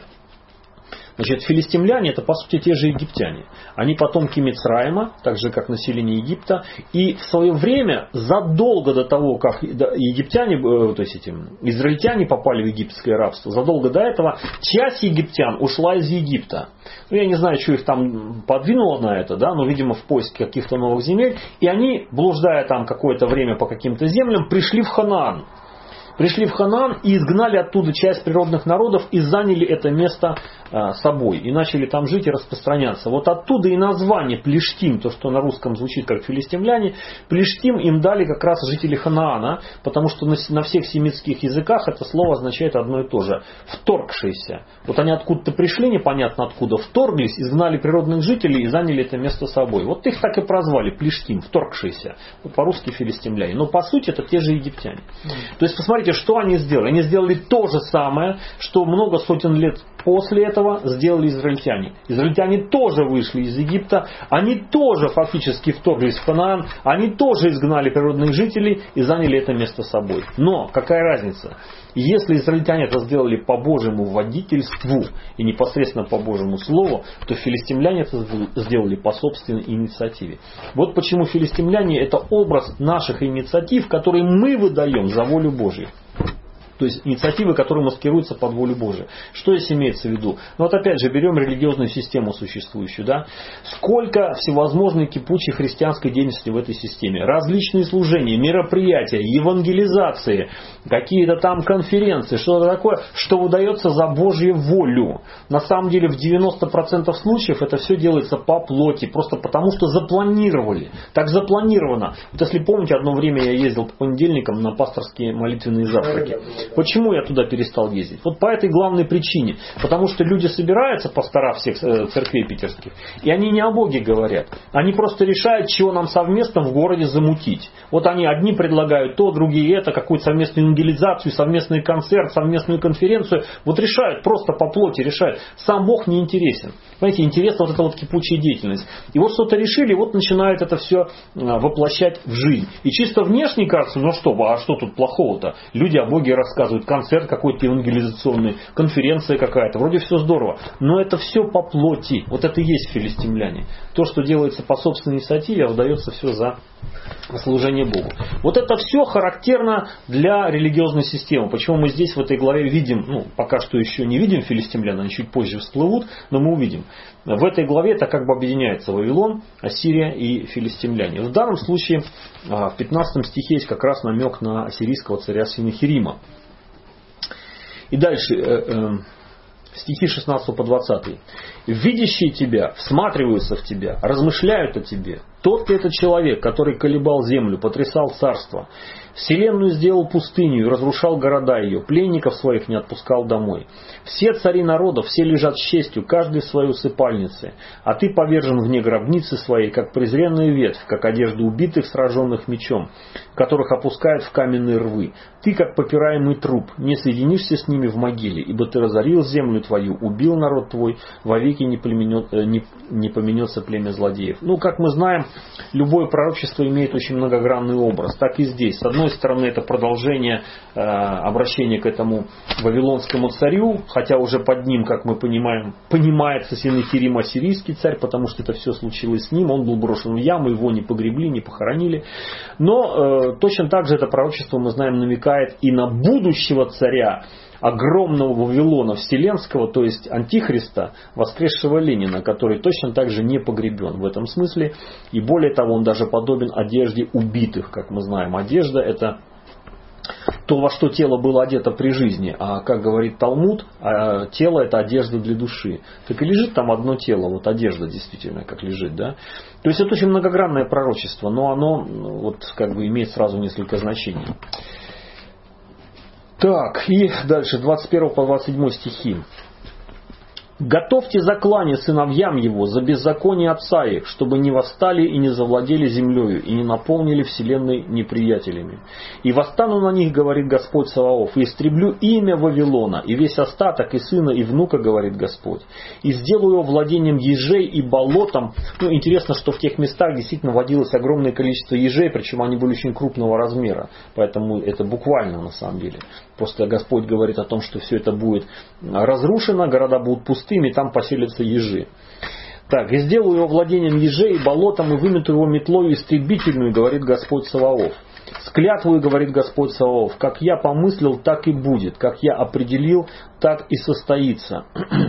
Значит, филистимляне — это по сути те же египтяне. Они потомки Мицраима, так же как население Египта. И в свое время, задолго до того, как египтяне, то есть эти израильтяне попали в египетское рабство, задолго до этого часть египтян ушла из Египта. Ну, я не знаю, что их там подвинуло на это, да, но, видимо, в поиске каких-то новых земель. И они, блуждая там какое-то время по каким-то землям, пришли в Ханаан. Пришли в Ханаан и изгнали оттуда часть природных народов и заняли это место а, собой. И начали там жить и распространяться. Вот оттуда и название Плештим, то, что на русском звучит как филистимляне, Плештим им дали как раз жители Ханаана, потому что на, на всех семитских языках это слово означает одно и то же. Вторгшиеся. Вот они откуда-то пришли, непонятно откуда, вторглись, изгнали природных жителей и заняли это место собой. Вот их так и прозвали Плештим, вторгшиеся. Вот по-русски филистимляне. Но по сути это те же египтяне. То есть посмотрите, что они сделали? Они сделали то же самое, что много сотен лет после этого сделали израильтяне. Израильтяне тоже вышли из Египта, они тоже фактически вторглись в Ханаан, они тоже изгнали природных жителей и заняли это место собой. Но какая разница? Если израильтяне это сделали по Божьему водительству и непосредственно по Божьему слову, то филистимляне это сделали по собственной инициативе. Вот почему филистимляне — это образ наших инициатив, которые мы выдаем за волю Божью. То есть инициативы, которые маскируются под волю Божию. Что здесь имеется в виду? Ну вот опять же, берем религиозную систему существующую. Да? Сколько всевозможной кипучей христианской деятельности в этой системе. Различные служения, мероприятия, евангелизации, какие-то там конференции, что-то такое, что выдается за Божью волю. На самом деле в девяноста процентах случаев это все делается по плоти. Просто потому что запланировали. Так запланировано. Вот если помните, одно время я ездил по понедельникам на пасторские молитвенные завтраки. Почему я туда перестал ездить? Вот по этой главной причине. Потому что люди собираются, пастора всех церквей питерских, и они не о Боге говорят. Они просто решают, чего нам совместно в городе замутить. Вот они одни предлагают то, другие это, какую-то совместную евангелизацию, совместный концерт, совместную конференцию. Вот решают, просто по плоти решают. Сам Бог не интересен. Понимаете, интересна вот эта вот кипучая деятельность. И вот что-то решили, и вот начинают это все воплощать в жизнь. И чисто внешне кажется, ну что, а что тут плохого-то? Люди о Боге рассказывают, концерт какой-то евангелизационный, конференция какая-то, вроде все здорово. Но это все по плоти. Вот это и есть филистимляне. То, что делается по собственной инициативе, выдается все за служение Богу. Вот это все характерно для религиозной системы. Почему мы здесь в этой главе видим, ну пока что еще не видим филистимлян, они чуть позже всплывут, но мы увидим. В этой главе это как бы объединяется Вавилон, Ассирия и филистимляне. В данном случае в пятнадцатом стихе есть как раз намек на ассирийского царя Синахирима. И дальше стихи шестнадцатый по двадцатый. «Видящие тебя, всматриваются в тебя, размышляют о тебе. Тот ли это человек, который колебал землю, потрясал царство, вселенную сделал пустынью и разрушал города ее, пленников своих не отпускал домой. Все цари народов, все лежат с честью, каждый в своей усыпальнице, а ты повержен вне гробницы своей, как презренная ветвь, как одежда убитых, сраженных мечом, которых опускают в каменные рвы. Ты, как попираемый труп, не соединишься с ними в могиле, ибо ты разорил землю твою, убил народ твой, вовеки не, племенет, не, не поменется племя злодеев». Ну, как мы знаем, любое пророчество имеет очень многогранный образ. Так и здесь. С одной стороны, это продолжение э, обращения к этому вавилонскому царю, хотя уже под ним, как мы понимаем, понимается Синахирим ассирийский царь, потому что это все случилось с ним. Он был брошен в яму, его не погребли, не похоронили. Но э, точно так же это пророчество, мы знаем, намекает и на будущего царя, огромного Вавилона вселенского, то есть антихриста, воскресшего Ленина, который точно так же не погребен в этом смысле. И более того, он даже подобен одежде убитых, как мы знаем. Одежда — это то, во что тело было одето при жизни. А как говорит Талмуд, тело — это одежда для души. Так и лежит там одно тело, вот одежда действительно как лежит, да. То есть это очень многогранное пророчество, но оно вот как бы имеет сразу несколько значений. Так, и дальше, двадцать первый по двадцать седьмой стихи. «Готовьте заклание сыновьям его за беззаконие отца их, чтобы не восстали и не завладели землею, и не наполнили вселенной неприятелями. И восстану на них, говорит Господь Саваоф, и истреблю имя Вавилона, и весь остаток, и сына, и внука, говорит Господь, и сделаю его владением ежей и болотом». Ну, интересно, что в тех местах действительно водилось огромное количество ежей, причем они были очень крупного размера, поэтому это буквально на самом деле. Просто Господь говорит о том, что все это будет разрушено, города будут пустыми, там поселятся ежи. Так, «И сделаю его владением ежей и болотом, и вымету его метлою истребительную, говорит Господь Саваоф. С клятвою, говорит Господь Саваоф, как я помыслил, так и будет, как я определил, так и состоится.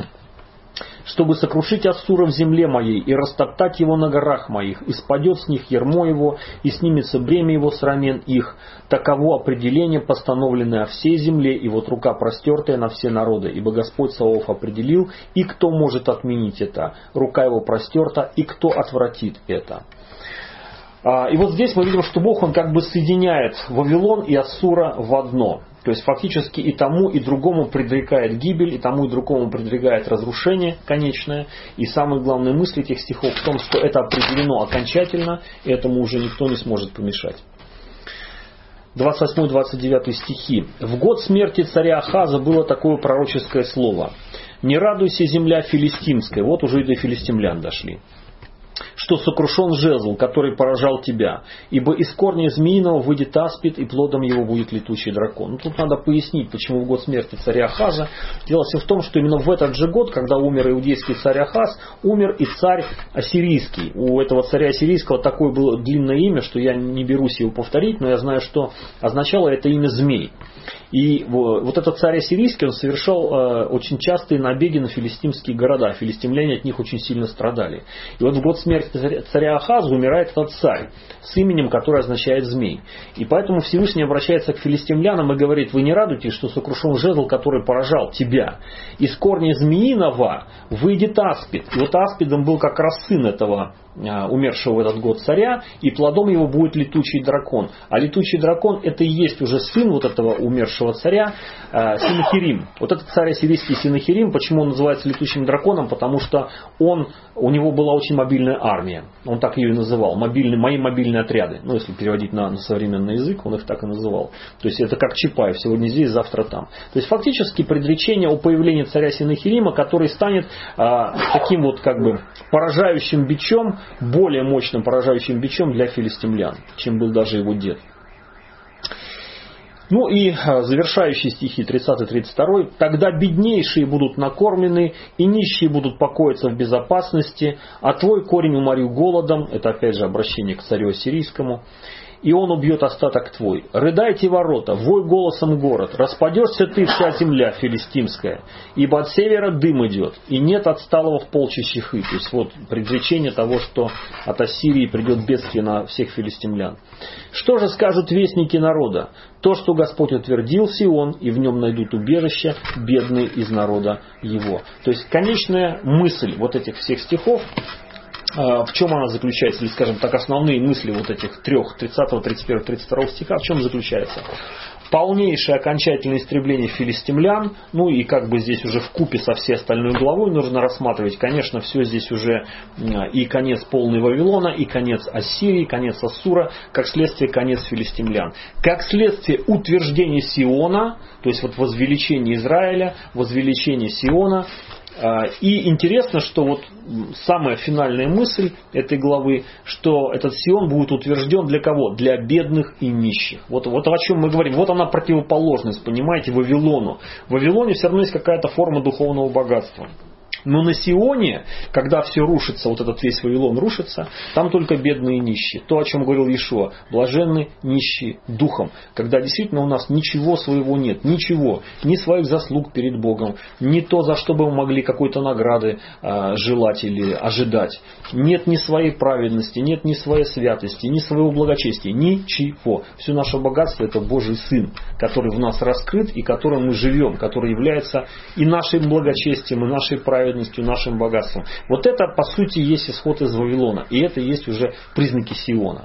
Чтобы сокрушить Ассура в земле моей и растоптать его на горах моих, и спадет с них ярмо его, и снимется бремя его с рамен их. Таково определение, постановленное о всей земле, и вот рука простертая на все народы. Ибо Господь Саваоф определил, и кто может отменить это? Рука его простерта, и кто отвратит это?» И вот здесь мы видим, что Бог, Он как бы соединяет Вавилон и Ассура в одно. То есть фактически и тому, и другому предрекает гибель, и тому, и другому предрекает разрушение конечное. И самая главная мысль этих стихов в том, что это определено окончательно, и этому уже никто не сможет помешать. двадцать восьмой двадцать девятый стихи. «В год смерти царя Ахаза было такое пророческое слово. Не радуйся, земля филистимская». Вот уже и до филистимлян дошли. «Что сокрушен жезл, который поражал тебя, ибо из корня змеиного выйдет аспид, и плодом его будет летучий дракон». Ну, тут надо пояснить, почему в год смерти царя Ахаза. Дело все в том, что именно в этот же год, когда умер иудейский царь Ахаз, умер и царь ассирийский. У этого царя ассирийского такое было длинное имя, что я не берусь его повторить, но я знаю, что означало это имя змей. И вот этот царь ассирийский, он совершал э, очень частые набеги на филистимские города. Филистимляне от них очень сильно страдали. И вот в год смерти царя Ахаза умирает этот царь с именем, которое означает змей. И поэтому Всевышний обращается к филистимлянам и говорит: вы не радуетесь, что сокрушен жезл, который поражал тебя. Из корня змеиного выйдет аспид. И вот аспидом был как раз сын этого умершего в этот год царя, и плодом его будет летучий дракон. А летучий дракон — это и есть уже сын вот этого умершего царя, Синахирим. Вот этот царь ассирийский Синахирим, почему он называется летучим драконом? Потому что он, у него была очень мобильная армия. Он так ее и называл. Мобильные, мои мобильные отряды. Ну, если переводить на, на современный язык, он их так и называл. То есть это как Чапаев. Сегодня здесь, завтра там. То есть фактически предречение о появлении царя Синахирима, который станет а, таким вот как бы поражающим бичом, более мощным поражающим бичом для филистимлян, чем был даже его дед. Ну и завершающие стихи тридцатый тридцать второй. «Тогда беднейшие будут накормлены, и нищие будут покоиться в безопасности, а твой корень уморю голодом». Это опять же обращение к царю ассирийскому. «И он убьет остаток твой. Рыдайте ворота, вой голосом город, распадешься ты, вся земля филистимская, ибо от севера дым идет, и нет отсталого в полчищах их». То есть вот предречение того, что от Ассирии придет бедствие на всех филистимлян. «Что же скажут вестники народа? То, что Господь утвердил Сион, и в нем найдут убежище бедные из народа его». То есть конечная мысль вот этих всех стихов, в чем она заключается, или, скажем так, основные мысли вот этих трех, тридцатого, тридцать первого, тридцать второго стиха, в чем заключается? Полнейшее окончательное истребление филистимлян, ну и как бы здесь уже вкупе со всей остальной главой нужно рассматривать, конечно, все здесь уже и конец полный Вавилона, и конец Ассирии, конец Ассура, как следствие конец филистимлян. Как следствие утверждения Сиона, то есть вот возвеличение Израиля, возвеличение Сиона. И интересно, что вот самая финальная мысль этой главы, что этот Сион будет утвержден для кого? Для бедных и нищих. Вот, вот о чем мы говорим. Вот она противоположность, понимаете, Вавилону. В Вавилоне все равно есть какая-то форма духовного богатства. Но на Сионе, когда все рушится, вот этот весь Вавилон рушится, там только бедные и нищие. То, о чем говорил Иешуа. Блаженны нищие духом. Когда действительно у нас ничего своего нет. Ничего. Ни своих заслуг перед Богом. Ни то, за что бы мы могли какой-то награды э, желать или ожидать. Нет ни своей праведности, нет ни своей святости, ни своего благочестия. Ничего. Все наше богатство — это Божий Сын, который в нас раскрыт и которым мы живем. Который является и нашим благочестием, и нашей праведностью, нашим богатством. Вот это, по сути, есть исход из Вавилона. И это есть уже признаки Сиона.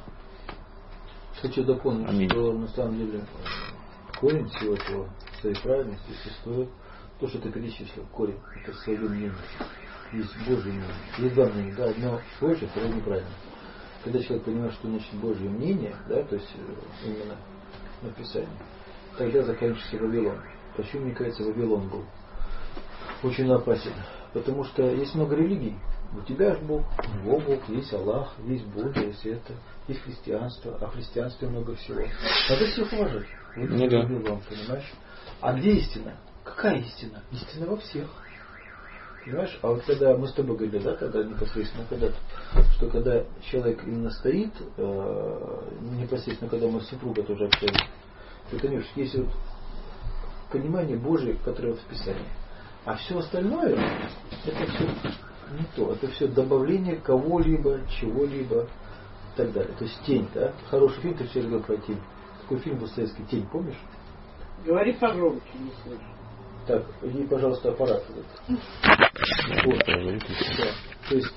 Хочу дополнить, Аминь. Что на самом деле корень всего этого, своей праведности, существует то, что ты перечислил. Корень — это свое мнение. Есть Божье мнение. Есть два мнения. Да, одно свойство, второе неправильно. Когда человек понимает, что значит Божье мнение, да, то есть именно написание, тогда заканчивается Вавилон. Почему, мне кажется, Вавилон был очень опасен? Потому что есть много религий. У тебя же Бог, у него Бог, есть Аллах, есть Будда, есть это, есть христианство, а в христианстве много всего. Надо всех уважать. Вот ну, да. Вавилон, понимаешь? А где истина? Какая истина? Истина во всех. Понимаешь? А вот когда мы с тобой говорили, да, когда непосредственно, когда, что когда человек именно стоит, э, непосредственно, когда мы с супругой тоже общались, то, конечно, есть вот понимание Божие, которое вот в Писании. А все остальное, это все не то. Это все добавление кого-либо, чего-либо и так далее. То есть тень, да? Хороший фильм, ты все говорил про тень. Такой фильм был советский, «Тень», помнишь? Говори погромче, не слышу. Так, иди, пожалуйста, аппарат. Вот. Да. То есть